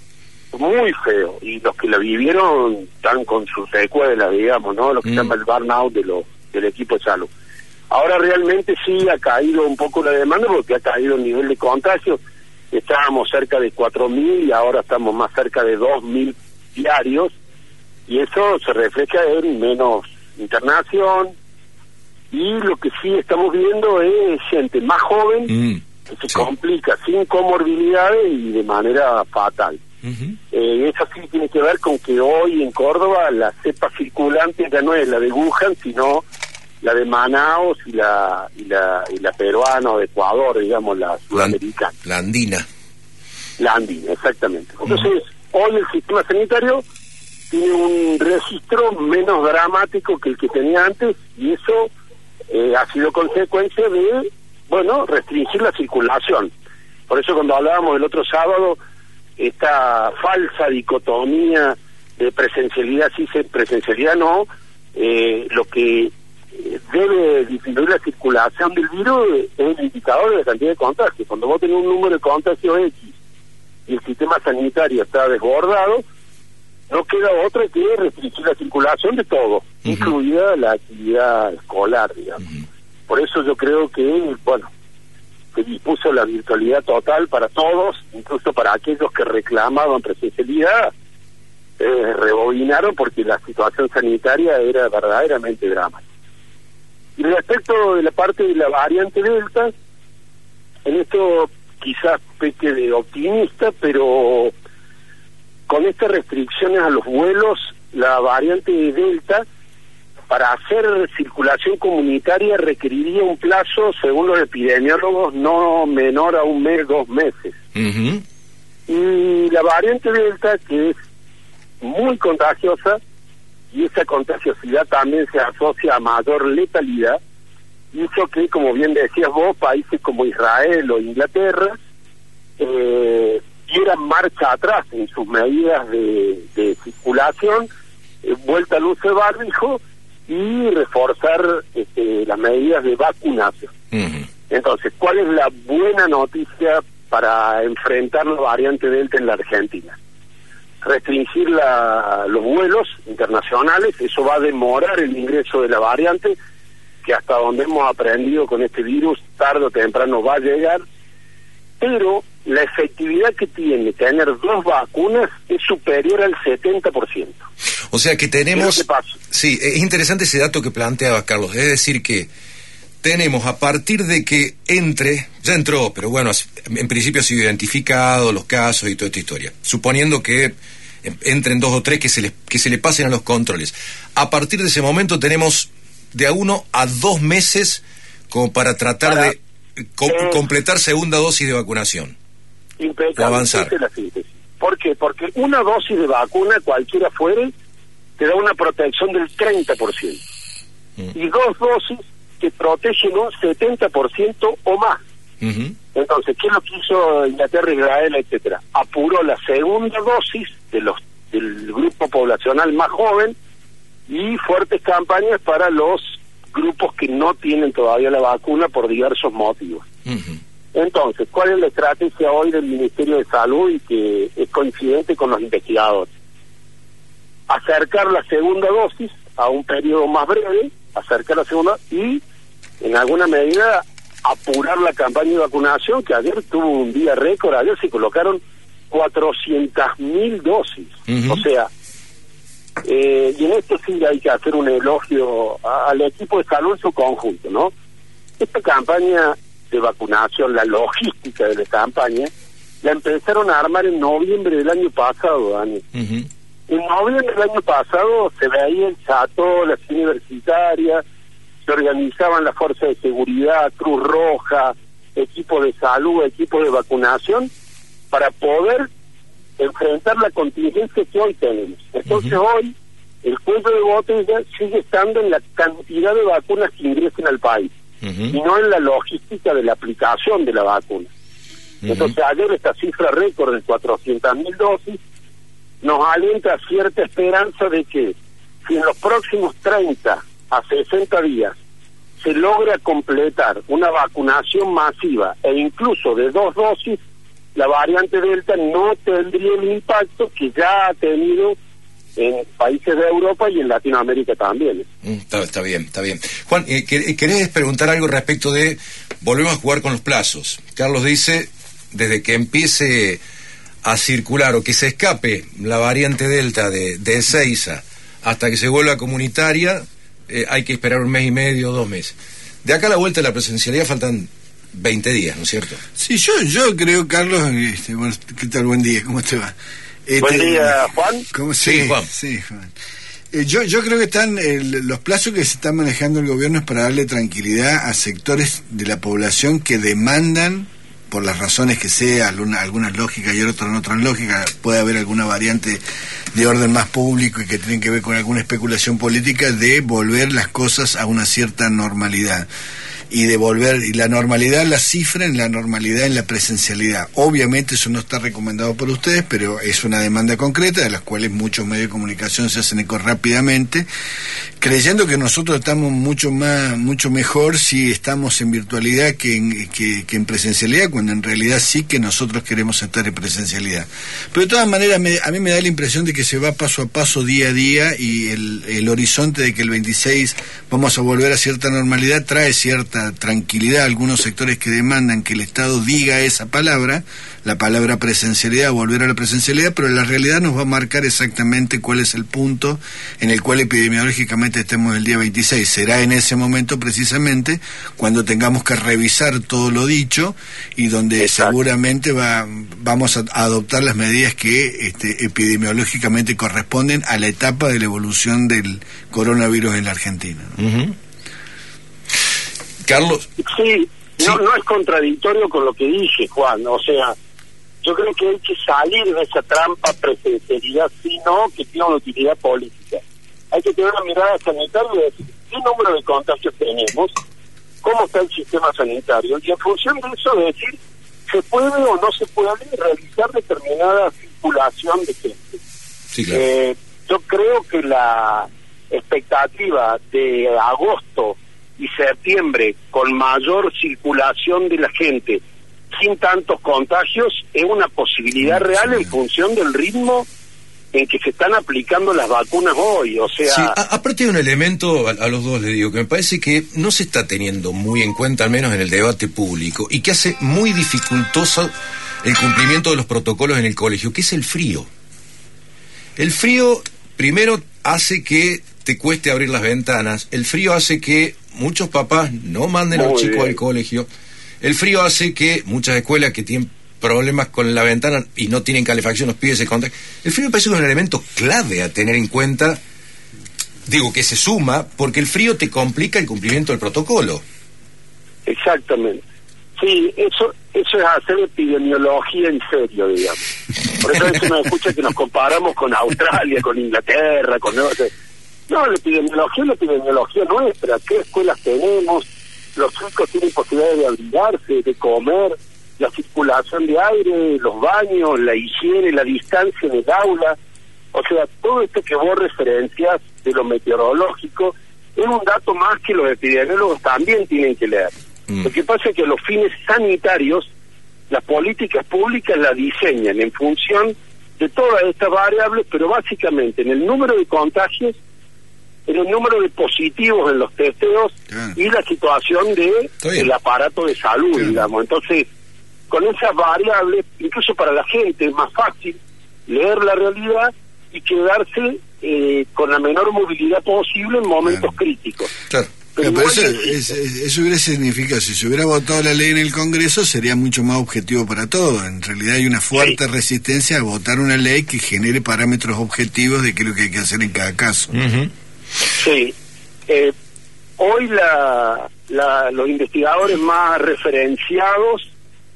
Muy feo, y los que la vivieron están con sus secuelas, digamos, ¿no? Lo que se llama el burnout del equipo de salud. Ahora realmente sí ha caído un poco la demanda, porque ha caído el nivel de contagio. Estábamos cerca de 4.000 y ahora estamos más cerca de 2.000 diarios, y eso se refleja en menos internación, y lo que sí estamos viendo es gente más joven que se complica sin comorbilidades y de manera fatal. Eso sí tiene que ver con que hoy en Córdoba la cepa circulante ya no es la de Wuhan, sino la de Manaus y la peruana o de Ecuador, digamos, la sudamericana. La andina. La andina, exactamente. Entonces, hoy el sistema sanitario tiene un registro menos dramático que el que tenía antes, y eso ha sido consecuencia de, restringir la circulación. Por eso cuando hablábamos el otro sábado, esta falsa dicotomía de presencialidad sí, presencialidad no, lo que debe disminuir la circulación del virus es el indicador de la cantidad de contagios. Cuando vos tenés un número de contagios X y el sistema sanitario está desbordado, no queda otra que restringir la circulación de todo, incluida la actividad escolar, digamos. Por eso yo creo que, se dispuso la virtualidad total para todos, incluso para aquellos que reclamaban presencialidad, rebobinaron porque la situación sanitaria era verdaderamente dramática. Y respecto de la parte de la variante Delta, en esto quizás peque de optimista, pero con estas restricciones a los vuelos, la variante Delta, para hacer circulación comunitaria requeriría un plazo, según los epidemiólogos, no menor a 1 mes, 2 meses. Y la variante Delta, que es muy contagiosa, y esa contagiosidad también se asocia a mayor letalidad, hizo que, como bien decías vos, países como Israel o Inglaterra dieran marcha atrás en sus medidas de circulación, vuelta al uso de barbijo y reforzar las medidas de vacunación. Entonces, ¿cuál es la buena noticia para enfrentar la variante Delta en la Argentina? Restringir los vuelos internacionales, eso va a demorar el ingreso de la variante, que hasta donde hemos aprendido con este virus, tarde o temprano va a llegar, pero la efectividad que tiene tener 2 vacunas es superior al 70%. O sea que tenemos... Sí, es interesante ese dato que planteaba Carlos, es decir que tenemos a partir de que entre, ya entró, pero bueno, en principio ha sido identificado los casos y toda esta historia, suponiendo que entren 2 o 3 que se le pasen a los controles. A partir de ese momento tenemos de a 1 a 2 meses como para tratar de completar segunda dosis de vacunación. Impecable, avanzar. esa es la síntesis. ¿Por qué? Porque una dosis de vacuna, cualquiera fuere, te da una protección del 30%. Y 2 dosis que protegen un 70% o más. Entonces, ¿qué es lo que hizo Inglaterra, Israel, etcétera? Apuró la segunda dosis del grupo poblacional más joven y fuertes campañas para los grupos que no tienen todavía la vacuna por diversos motivos. Entonces, ¿cuál es la estrategia hoy del Ministerio de Salud y que es coincidente con los investigadores? Acercar la segunda dosis a un periodo más breve, acercar la segunda y, en alguna medida, apurar la campaña de vacunación, que ayer tuvo un día récord. Ayer se colocaron 400.000 dosis. O sea, y en esto sí hay que hacer un elogio al equipo de salud en su conjunto, ¿no? Esta campaña de vacunación, la logística de la campaña, la empezaron a armar en noviembre del año pasado, Dani. En noviembre del año pasado se veía el Chato, las universitarias, se organizaban las fuerzas de seguridad, Cruz Roja, equipos de salud, equipos de vacunación, para poder enfrentar la contingencia que hoy tenemos. Entonces hoy el cuello de botella sigue estando en la cantidad de vacunas que ingresen al país, y no en la logística de la aplicación de la vacuna. Entonces ayer esta cifra récord de 400.000 dosis nos alienta cierta esperanza de que si en los próximos 30 a 60 días se logra completar una vacunación masiva e incluso de 2 dosis, la variante Delta no tendría el impacto que ya ha tenido en países de Europa y en Latinoamérica también. Está bien. Juan, ¿querés preguntar algo respecto de, volvemos a jugar con los plazos? Carlos dice, desde que empiece a circular o que se escape la variante Delta de Ezeiza hasta que se vuelva comunitaria, hay que esperar 1 mes y medio, 2 meses. De acá a la vuelta de la presencialidad faltan 20 días, ¿no es cierto? Sí, yo creo, Carlos, bueno, ¿qué tal? Buen día, ¿cómo te va? Buen día, Juan. ¿Cómo? Sí, Juan. Sí, Juan. Yo creo que están los plazos que se están manejando el gobierno es para darle tranquilidad a sectores de la población que demandan, por las razones que sea, algunas lógicas y otras no tan lógicas, puede haber alguna variante de orden más público y que tienen que ver con alguna especulación política, de volver las cosas a una cierta normalidad. Y de volver, y la normalidad la cifra en la normalidad en la presencialidad. Obviamente eso no está recomendado por ustedes, pero es una demanda concreta de las cuales muchos medios de comunicación se hacen eco rápidamente, creyendo que nosotros estamos mucho mejor si estamos en virtualidad que en presencialidad, cuando en realidad sí que nosotros queremos estar en presencialidad. Pero de todas maneras a mí me da la impresión de que se va paso a paso, día a día, y el horizonte de que el 26 vamos a volver a cierta normalidad trae cierta tranquilidad a algunos sectores que demandan que el Estado diga esa palabra, la palabra presencialidad, volver a la presencialidad, pero la realidad nos va a marcar exactamente cuál es el punto en el cual epidemiológicamente estemos el día 26. Será en ese momento precisamente cuando tengamos que revisar todo lo dicho y donde seguramente vamos a adoptar las medidas que epidemiológicamente corresponden a la etapa de la evolución del coronavirus en la Argentina, ¿no? Carlos. Sí, no es contradictorio con lo que dije, Juan. O sea, yo creo que hay que salir de esa trampa presencialidad, sino que tiene una utilidad política. Hay que tener una mirada sanitaria y decir qué número de contagios tenemos, cómo está el sistema sanitario, y en función de eso decir se puede o no se puede realizar determinada circulación de gente. Sí, claro. Yo creo que la expectativa de agosto y septiembre con mayor circulación de la gente sin tantos contagios es una posibilidad real en función del ritmo en que se están aplicando las vacunas hoy. O sea, sí, aparte de un elemento, a los dos les digo, que me parece que no se está teniendo muy en cuenta, al menos en el debate público, y que hace muy dificultoso el cumplimiento de los protocolos en el colegio, que es el frío. El frío, primero, hace que te cueste abrir las ventanas. El frío hace que muchos papás no manden a los chicos al colegio. El frío hace que muchas escuelas que tienen problemas con la ventana y no tienen calefacción, los pibes se contagian. El frío me parece que es un elemento clave a tener en cuenta, digo que se suma, porque el frío te complica el cumplimiento del protocolo. Exactamente. Sí, eso es hacer epidemiología en serio, digamos. Por eso a veces nos escucha que nos comparamos con Australia, con Inglaterra, con... No, la epidemiología nuestra. ¿Qué escuelas tenemos? Los chicos tienen posibilidad de abrigarse, de comer, la circulación de aire, los baños, la higiene, la distancia en el aula. O sea, todo esto que vos referencias de lo meteorológico es un dato más que los epidemiólogos también tienen que leer. Lo que pasa es que los fines sanitarios, las políticas públicas las diseñan en función de todas estas variables, pero básicamente en el número de contagios, en el número de positivos en los testeos y la situación del aparato de salud, digamos. Entonces, con esas variables, incluso para la gente es más fácil leer la realidad y quedarse con la menor movilidad posible en momentos críticos. Claro. Pero eso hubiera significado, si se hubiera votado la ley en el Congreso, sería mucho más objetivo para todos. En realidad hay una fuerte resistencia a votar una ley que genere parámetros objetivos de qué es lo que hay que hacer en cada caso. Sí. Hoy los investigadores más referenciados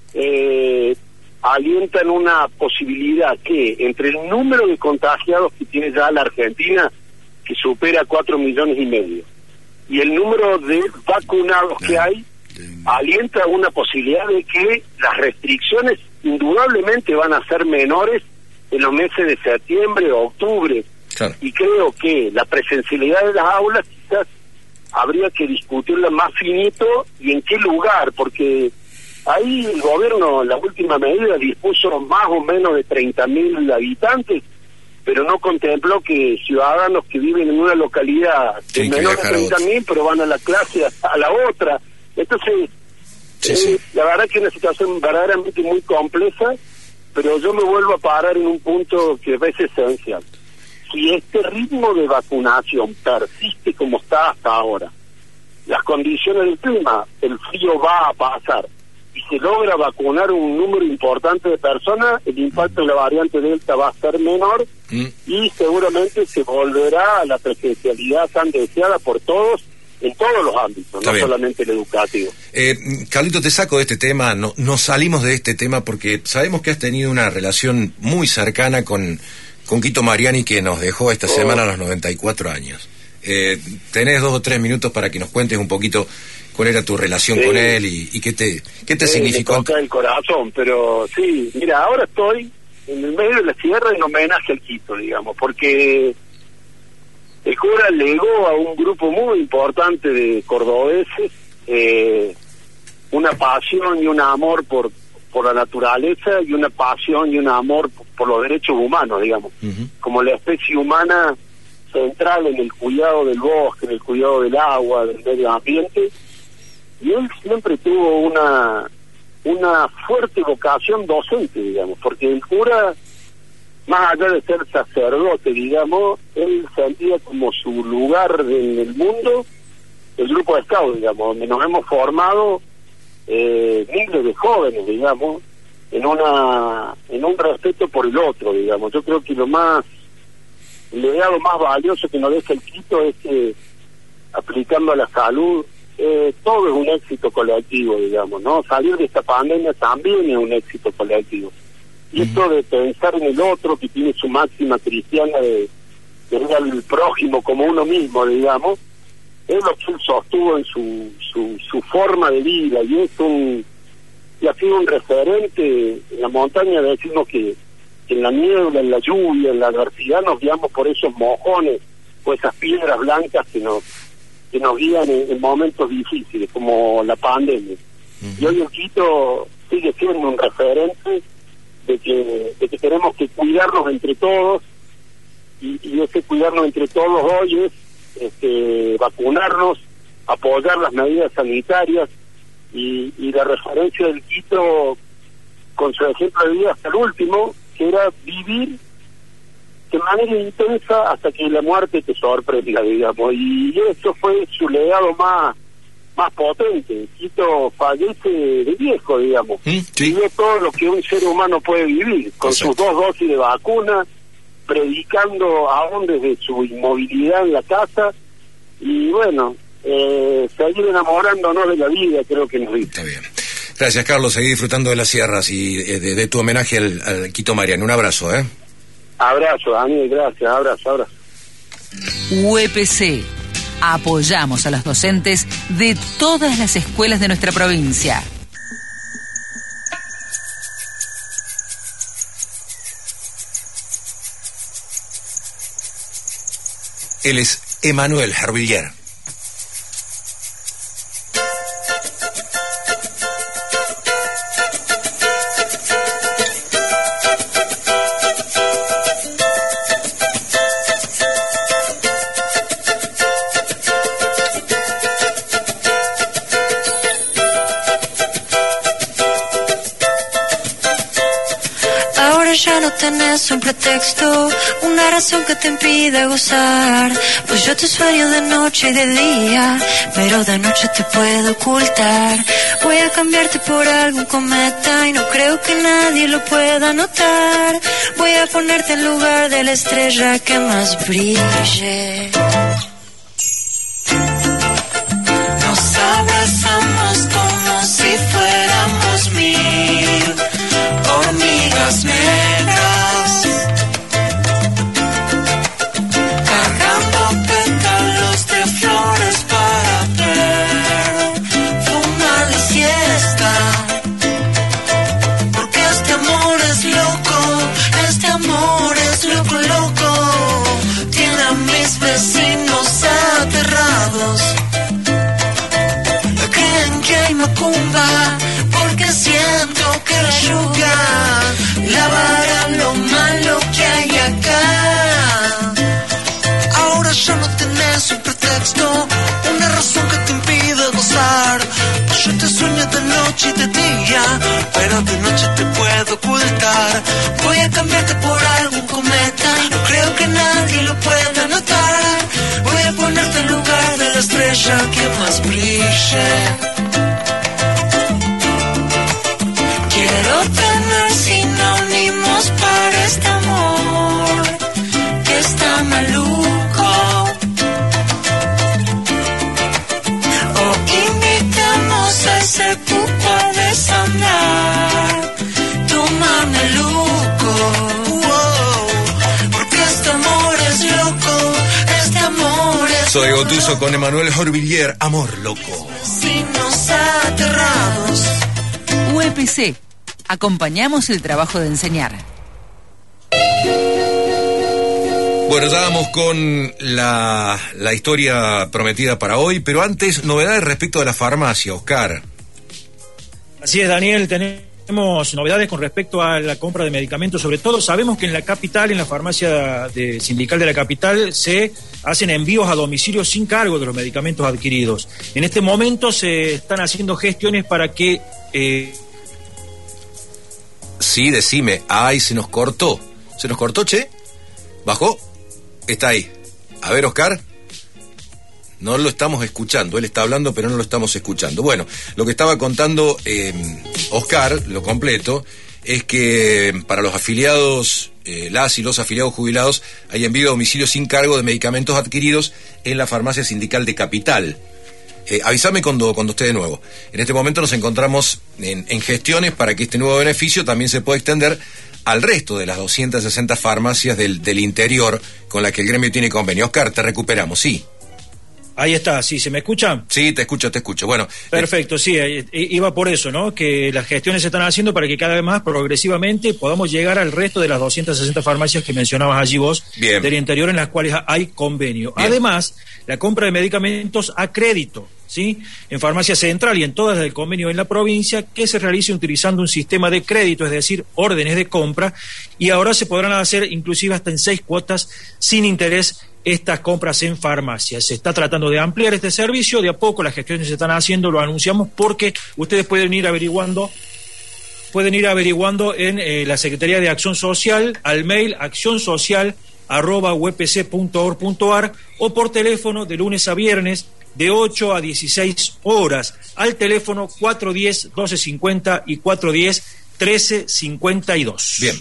alientan una posibilidad que entre el número de contagiados que tiene ya la Argentina, que supera 4,5 millones, y el número de vacunados que hay, alienta una posibilidad de que las restricciones indudablemente van a ser menores en los meses de septiembre o octubre. Claro. Y creo que la presencialidad de las aulas quizás habría que discutirla más finito y en qué lugar, porque ahí el gobierno, la última medida, dispuso más o menos de 30.000 habitantes, pero no contempló que ciudadanos que viven en una localidad de menor de 30.000, pero van a la clase a la otra. Entonces, la verdad que es una situación verdaderamente muy compleja, pero yo me vuelvo a parar en un punto que a veces es esencial. Si este ritmo de vacunación persiste como está hasta ahora, las condiciones del clima, el frío va a pasar, y se logra vacunar un número importante de personas, el impacto de la variante Delta va a ser menor y seguramente se volverá a la presencialidad tan deseada por todos en todos los ámbitos, no solamente el educativo. Carlito, te saco de este tema, no salimos de este tema porque sabemos que has tenido una relación muy cercana con Quito Mariani, que nos dejó esta semana a los 94 años. Tenés 2 o 3 minutos para que nos cuentes un poquito cuál era tu relación con él y qué te significó. Me toca el corazón, pero sí, mira, ahora estoy en el medio de la sierra en homenaje al Quito, digamos, porque el cura legó a un grupo muy importante de cordobeses una pasión y un amor por la naturaleza y una pasión y un amor por los derechos humanos, digamos, como la especie humana central en el cuidado del bosque, en el cuidado del agua, del medio ambiente. Y él siempre tuvo una fuerte vocación docente, digamos, porque el cura, más allá de ser sacerdote, digamos, él sentía como su lugar en el mundo el grupo de Scout, digamos, donde nos hemos formado miles de jóvenes, digamos, en un respeto por el otro, digamos. Yo creo que el legado más valioso que nos deja el Quito es que, aplicando a la salud, todo es un éxito colectivo, digamos, ¿no? Salir de esta pandemia también es un éxito colectivo. Y esto de pensar en el otro, que tiene su máxima cristiana de ver al prójimo como uno mismo, digamos, es lo que él sostuvo en su forma de vida, y ha sido un referente. En la montaña decimos que en la niebla, en la lluvia, en la adversidad nos guiamos por esos mojones o esas piedras blancas que nos guían en momentos difíciles, como la pandemia. Y hoy el Quito sigue siendo un referente de que tenemos que cuidarnos entre todos, y ese cuidarnos entre todos hoy es vacunarnos, apoyar las medidas sanitarias, y la referencia del Quito con su ejemplo de vida hasta el último, que era vivir de manera intensa hasta que la muerte te sorprenda, digamos, y eso fue su legado más más potente. Quito fallece de viejo, digamos. Sí. Vivió todo lo que un ser humano puede vivir, con sus 2 dosis de vacuna, predicando aún desde su inmovilidad en la casa, y bueno, seguir enamorándonos de la vida, creo que nos dice. Está bien. Gracias, Carlos. Seguí disfrutando de las sierras y de tu homenaje al Quito Mariano. Un abrazo, ¿eh? Abrazo, Daniel, gracias, abrazo. UPC. Apoyamos a los docentes de todas las escuelas de nuestra provincia. Él es Emanuel Hervillier. Ya no tenés un pretexto, una razón que te impida gozar. Pues yo te sueño de noche y de día, pero de noche te puedo ocultar. Voy a cambiarte por algún cometa y no creo que nadie lo pueda notar. Voy a ponerte en lugar de la estrella que más brille. Nos abrazamos como si fuéramos 1000 hormigas negras, cargando pétalos de flores para perfumar la siesta. Porque este amor es loco, tiene a mis vecinos aterrados. Creen que hay macumba, porque siento que la lluvia lavará lo malo que hay acá. Ahora ya no tenés un pretexto, una razón que te impide gozar. Yo te sueño de noche y de día, pero de noche te puedo ocultar. Voy a cambiarte por algún cometa, no creo que nadie lo pueda notar. Voy a ponerte en lugar de la estrella que más brille. Quiero tener sinónimos para este amor que está maluco. O invitemos a ese pupo a desandar tu mameluco. Porque este amor es loco, este amor es Soy Gotuso con Emanuel Hervillier, Amor Loco. vecinos aterrados. UPC. Acompañamos el trabajo de enseñar. Bueno, ya vamos con la historia prometida para hoy, pero antes, novedades respecto de la farmacia, Oscar. Así es, Daniel, tenemos novedades con respecto a la compra de medicamentos. Sobre todo, sabemos que en la capital, en la farmacia sindical de la capital, se hacen envíos a domicilio sin cargo de los medicamentos adquiridos. En este momento se están haciendo gestiones para que... Sí, decime. Ay, se nos cortó. ¿Se nos cortó, che? ¿Bajó? Está ahí. A ver, Oscar. No lo estamos escuchando. Él está hablando, pero no lo estamos escuchando. Bueno, lo que estaba contando Oscar, lo completo, es que para los afiliados, las y los afiliados jubilados, hay envío a domicilio sin cargo de medicamentos adquiridos en la farmacia sindical de Capital. Avísame cuando esté de nuevo. En este momento nos encontramos en gestiones para que este nuevo beneficio también se pueda extender al resto de las 260 farmacias del interior con las que el gremio tiene convenio. Oscar, te recuperamos, sí. Ahí está, sí, ¿se me escuchan? Sí, te escucho. Bueno. Perfecto, sí, iba por eso, ¿no? Que las gestiones se están haciendo para que cada vez más progresivamente podamos llegar al resto de las 260 farmacias que mencionabas allí vos, bien, del interior, en las cuales hay convenio. Bien. Además, la compra de medicamentos a crédito, ¿sí? En Farmacia Central y en todas las del convenio en la provincia, que se realice utilizando un sistema de crédito, es decir, órdenes de compra, y ahora se podrán hacer inclusive hasta en 6 cuotas sin interés estas compras en farmacias. Se está tratando de ampliar este servicio, de a poco las gestiones se están haciendo, lo anunciamos porque ustedes pueden ir averiguando en la Secretaría de Acción Social, al mail accionsocial@upc.org.ar, o por teléfono de lunes a viernes de 8 a 16 horas, al teléfono 410-1250 y 410-1352. Bien.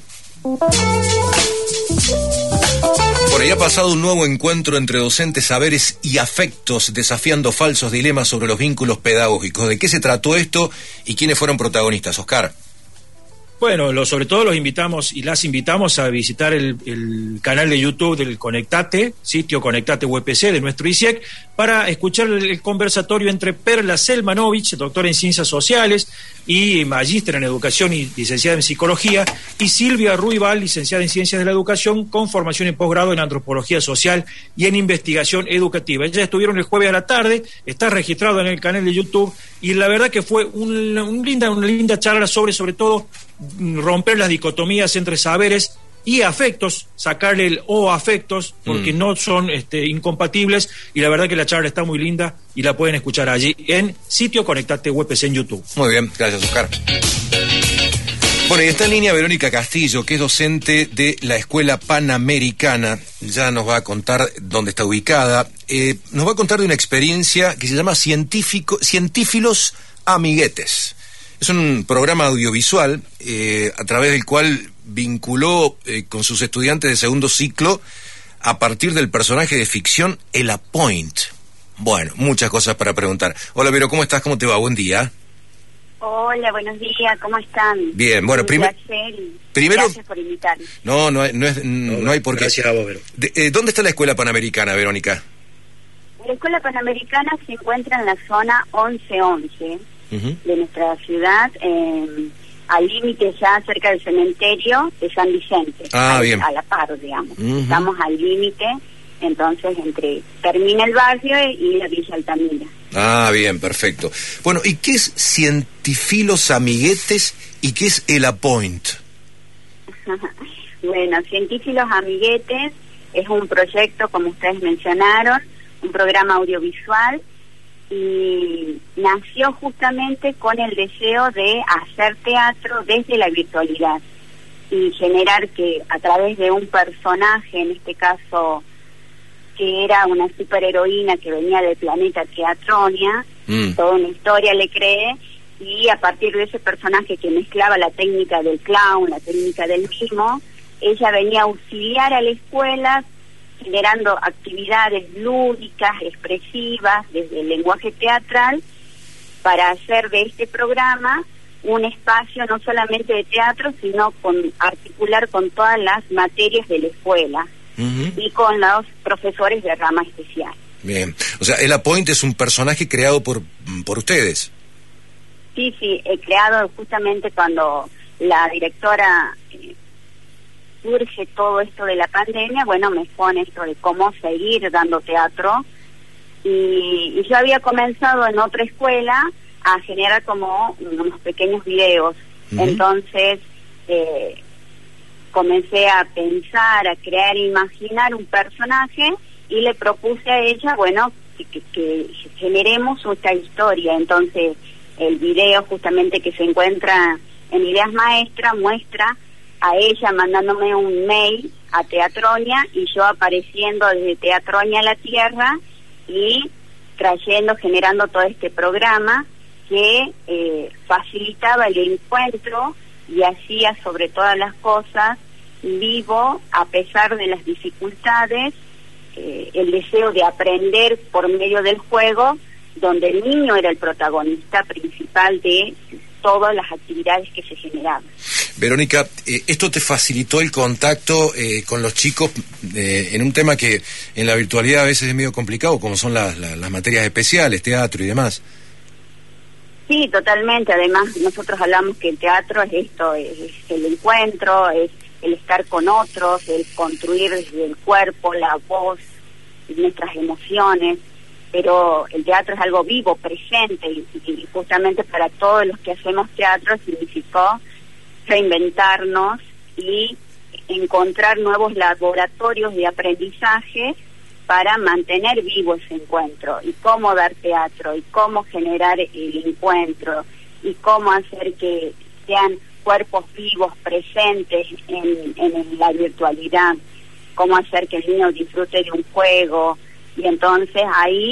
Por ahí ha pasado un nuevo encuentro entre docentes, saberes y afectos, desafiando falsos dilemas sobre los vínculos pedagógicos. ¿De qué se trató esto y quiénes fueron protagonistas, Oscar? Bueno, sobre todo los invitamos y las invitamos a visitar el canal de YouTube del Conectate, sitio Conectate UPC de nuestro ISIEC, para escuchar el conversatorio entre Perla Selmanovich, doctora en Ciencias Sociales y magíster en Educación y licenciada en Psicología, y Silvia Ruibal, licenciada en Ciencias de la Educación, con formación en posgrado en Antropología Social y en Investigación Educativa. Ellas estuvieron el jueves a la tarde, está registrado en el canal de YouTube, y la verdad que fue una linda charla sobre todo, romper las dicotomías entre saberes y afectos, sacarle el o afectos, porque no son incompatibles, y la verdad que la charla está muy linda y la pueden escuchar allí en sitio Conectate UPC en YouTube. Muy bien, gracias, Oscar. Bueno, y está en línea Verónica Castillo, que es docente de la Escuela Panamericana. Ya nos va a contar dónde está ubicada. Nos va a contar de una experiencia que se llama Científilos Amiguetes. Es un programa audiovisual a través del cual vinculó con sus estudiantes de segundo ciclo a partir del personaje de ficción El Apoint. Bueno, muchas cosas para preguntar. Hola, Vero, ¿cómo estás? ¿Cómo te va? Buen día. Hola, buenos días, ¿cómo están? Bien, bueno, primero... Gracias por invitarme. No hay por qué. Gracias a vos, Vero. ¿Dónde está la Escuela Panamericana, Verónica? La Escuela Panamericana se encuentra en la zona 1111 de nuestra ciudad, al límite ya cerca del cementerio de San Vicente. Bien. A la par, digamos. Estamos al límite, entonces termina el barrio y la Villa Altamira. Bien, perfecto. Bueno, ¿y qué es Científilos Amiguetes y qué es El Apoint? Bueno, Científilos Amiguetes es un proyecto, como ustedes mencionaron, un programa audiovisual, y nació justamente con el deseo de hacer teatro desde la virtualidad y generar que a través de un personaje, en este caso que era una superheroína que venía del planeta Teatronia, toda una historia le cree, y a partir de ese personaje que mezclaba la técnica del clown, la técnica del mimo, ella venía a auxiliar a la escuela generando actividades lúdicas, expresivas, desde el lenguaje teatral, para hacer de este programa un espacio no solamente de teatro, sino articular con todas las materias de la escuela y con los profesores de rama especial. Bien, o sea, El Apoint es un personaje creado por ustedes. Sí, he creado justamente cuando la directora... surge todo esto de la pandemia, bueno, me expone esto de cómo seguir dando teatro, y yo había comenzado en otra escuela a generar como unos pequeños videos. Entonces comencé a pensar, a crear, imaginar un personaje, y le propuse a ella, bueno, que generemos esta historia. Entonces el video justamente que se encuentra en Ideas Maestras muestra a ella mandándome un mail a Teatronia y yo apareciendo desde Teatronia a la Tierra y generando todo este programa que facilitaba el encuentro y hacía sobre todas las cosas vivo a pesar de las dificultades, el deseo de aprender por medio del juego, donde el niño era el protagonista principal de todas las actividades que se generaban. Verónica, ¿esto te facilitó el contacto con los chicos en un tema que en la virtualidad a veces es medio complicado, como son las materias especiales, teatro y demás? Sí, totalmente. Además, nosotros hablamos que el teatro es esto, es el encuentro, es el estar con otros, el construir desde el cuerpo, la voz, nuestras emociones, pero el teatro es algo vivo, presente, y justamente para todos los que hacemos teatro significó reinventarnos y encontrar nuevos laboratorios de aprendizaje para mantener vivo ese encuentro, y cómo dar teatro, y cómo generar el encuentro, y cómo hacer que sean cuerpos vivos presentes en la virtualidad, cómo hacer que el niño disfrute de un juego. Y entonces ahí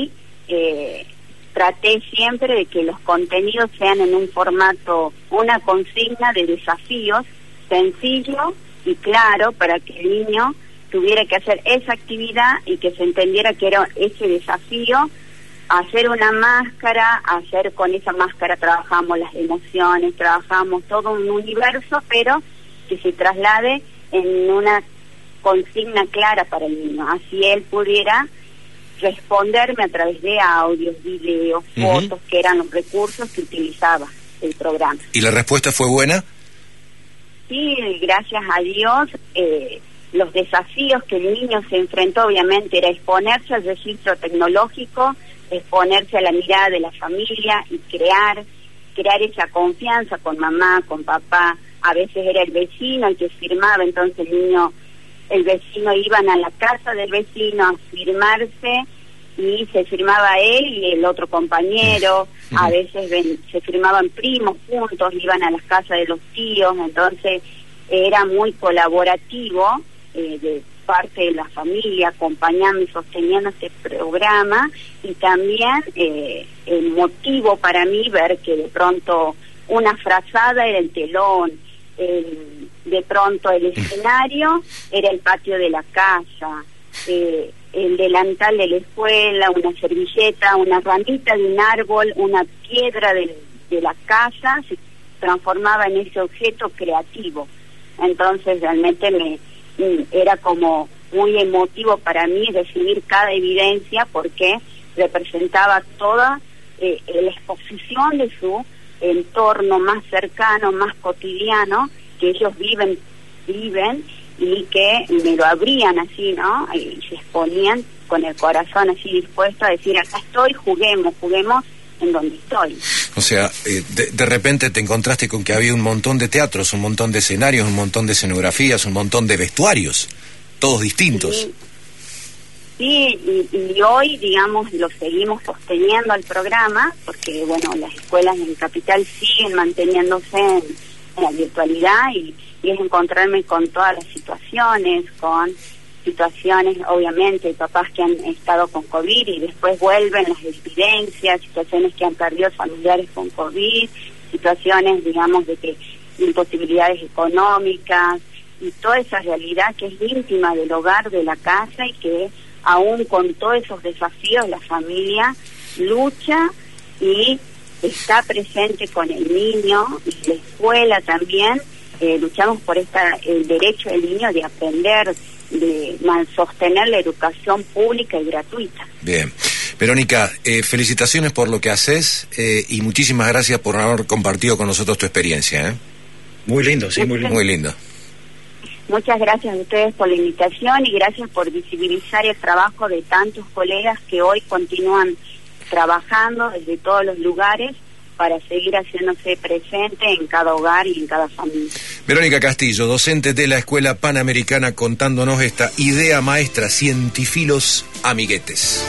traté siempre de que los contenidos sean en un formato, una consigna de desafíos sencillo y claro para que el niño tuviera que hacer esa actividad y que se entendiera que era ese desafío, hacer una máscara, hacer con esa máscara trabajamos las emociones, trabajamos todo un universo, pero que se traslade en una consigna clara para el niño, así él pudiera responderme a través de audios, videos, fotos, que eran los recursos que utilizaba el programa. ¿Y la respuesta fue buena? Sí, gracias a Dios. Los desafíos que el niño se enfrentó obviamente era exponerse al registro tecnológico, exponerse a la mirada de la familia y crear esa confianza con mamá, con papá. A veces era el vecino el que firmaba, entonces el vecino iban a la casa del vecino a firmarse y se firmaba él y el otro compañero. A veces se firmaban primos juntos, iban a las casas de los tíos, entonces era muy colaborativo de parte de la familia, acompañando y sosteniendo este programa, y también el motivo para mí ver que de pronto una frazada era el telón, de pronto el escenario era el patio de la casa, el delantal de la escuela, una servilleta, una ramita de un árbol, una piedra de la casa, se transformaba en ese objeto creativo. Entonces realmente era como muy emotivo para mí recibir cada evidencia, porque representaba toda la exposición de su entorno más cercano, más cotidiano, que ellos viven y que me lo abrían así, ¿no? Y se exponían con el corazón así dispuesto a decir, acá estoy, juguemos en donde estoy. O sea, de repente te encontraste con que había un montón de teatros, un montón de escenarios, un montón de escenografías, un montón de vestuarios, todos distintos. Sí, y hoy, digamos, lo seguimos sosteniendo al programa, porque, bueno, las escuelas en Capital siguen manteniéndose en la virtualidad y es encontrarme con todas las situaciones, obviamente, de papás que han estado con COVID y después vuelven las evidencias, situaciones que han perdido familiares con COVID, situaciones, digamos, de que imposibilidades económicas y toda esa realidad que es íntima del hogar, de la casa, y que aún con todos esos desafíos la familia lucha y está presente con el niño, y la escuela también. Luchamos por el derecho del niño de aprender, de sostener la educación pública y gratuita. Bien. Verónica, felicitaciones por lo que haces y muchísimas gracias por haber compartido con nosotros tu experiencia. Muy lindo, sí, muy lindo. Muy lindo. Muchas gracias a ustedes por la invitación y gracias por visibilizar el trabajo de tantos colegas que hoy continúan trabajando desde todos los lugares para seguir haciéndose presente en cada hogar y en cada familia. Verónica Castillo, docente de la Escuela Panamericana, contándonos esta idea maestra, Cientifilos Amiguetes.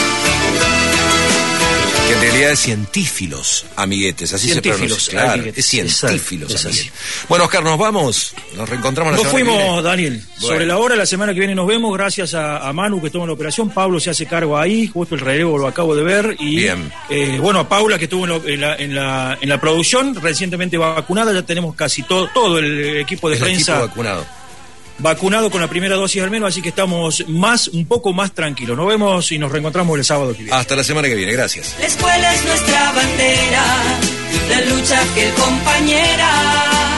Que en realidad es Científilos Amiguetes, así se pronuncia. Claro, amiguetes. Es Científilos Amiguetes. Bueno, Oscar, nos vamos, nos reencontramos la semana que viene. Nos fuimos, Daniel. Bueno. Sobre la hora, la semana que viene nos vemos, gracias a Manu que toma la operación. Pablo se hace cargo ahí, justo el relevo lo acabo de ver. Y bien. Bueno, a Paula que estuvo en la producción, recientemente vacunada, ya tenemos casi todo el equipo de prensa. El equipo vacunado con la primera dosis al menos, así que estamos un poco más tranquilos. Nos vemos y nos reencontramos el sábado que viene. Hasta la semana que viene, gracias. La escuela es nuestra bandera, la lucha fiel compañera.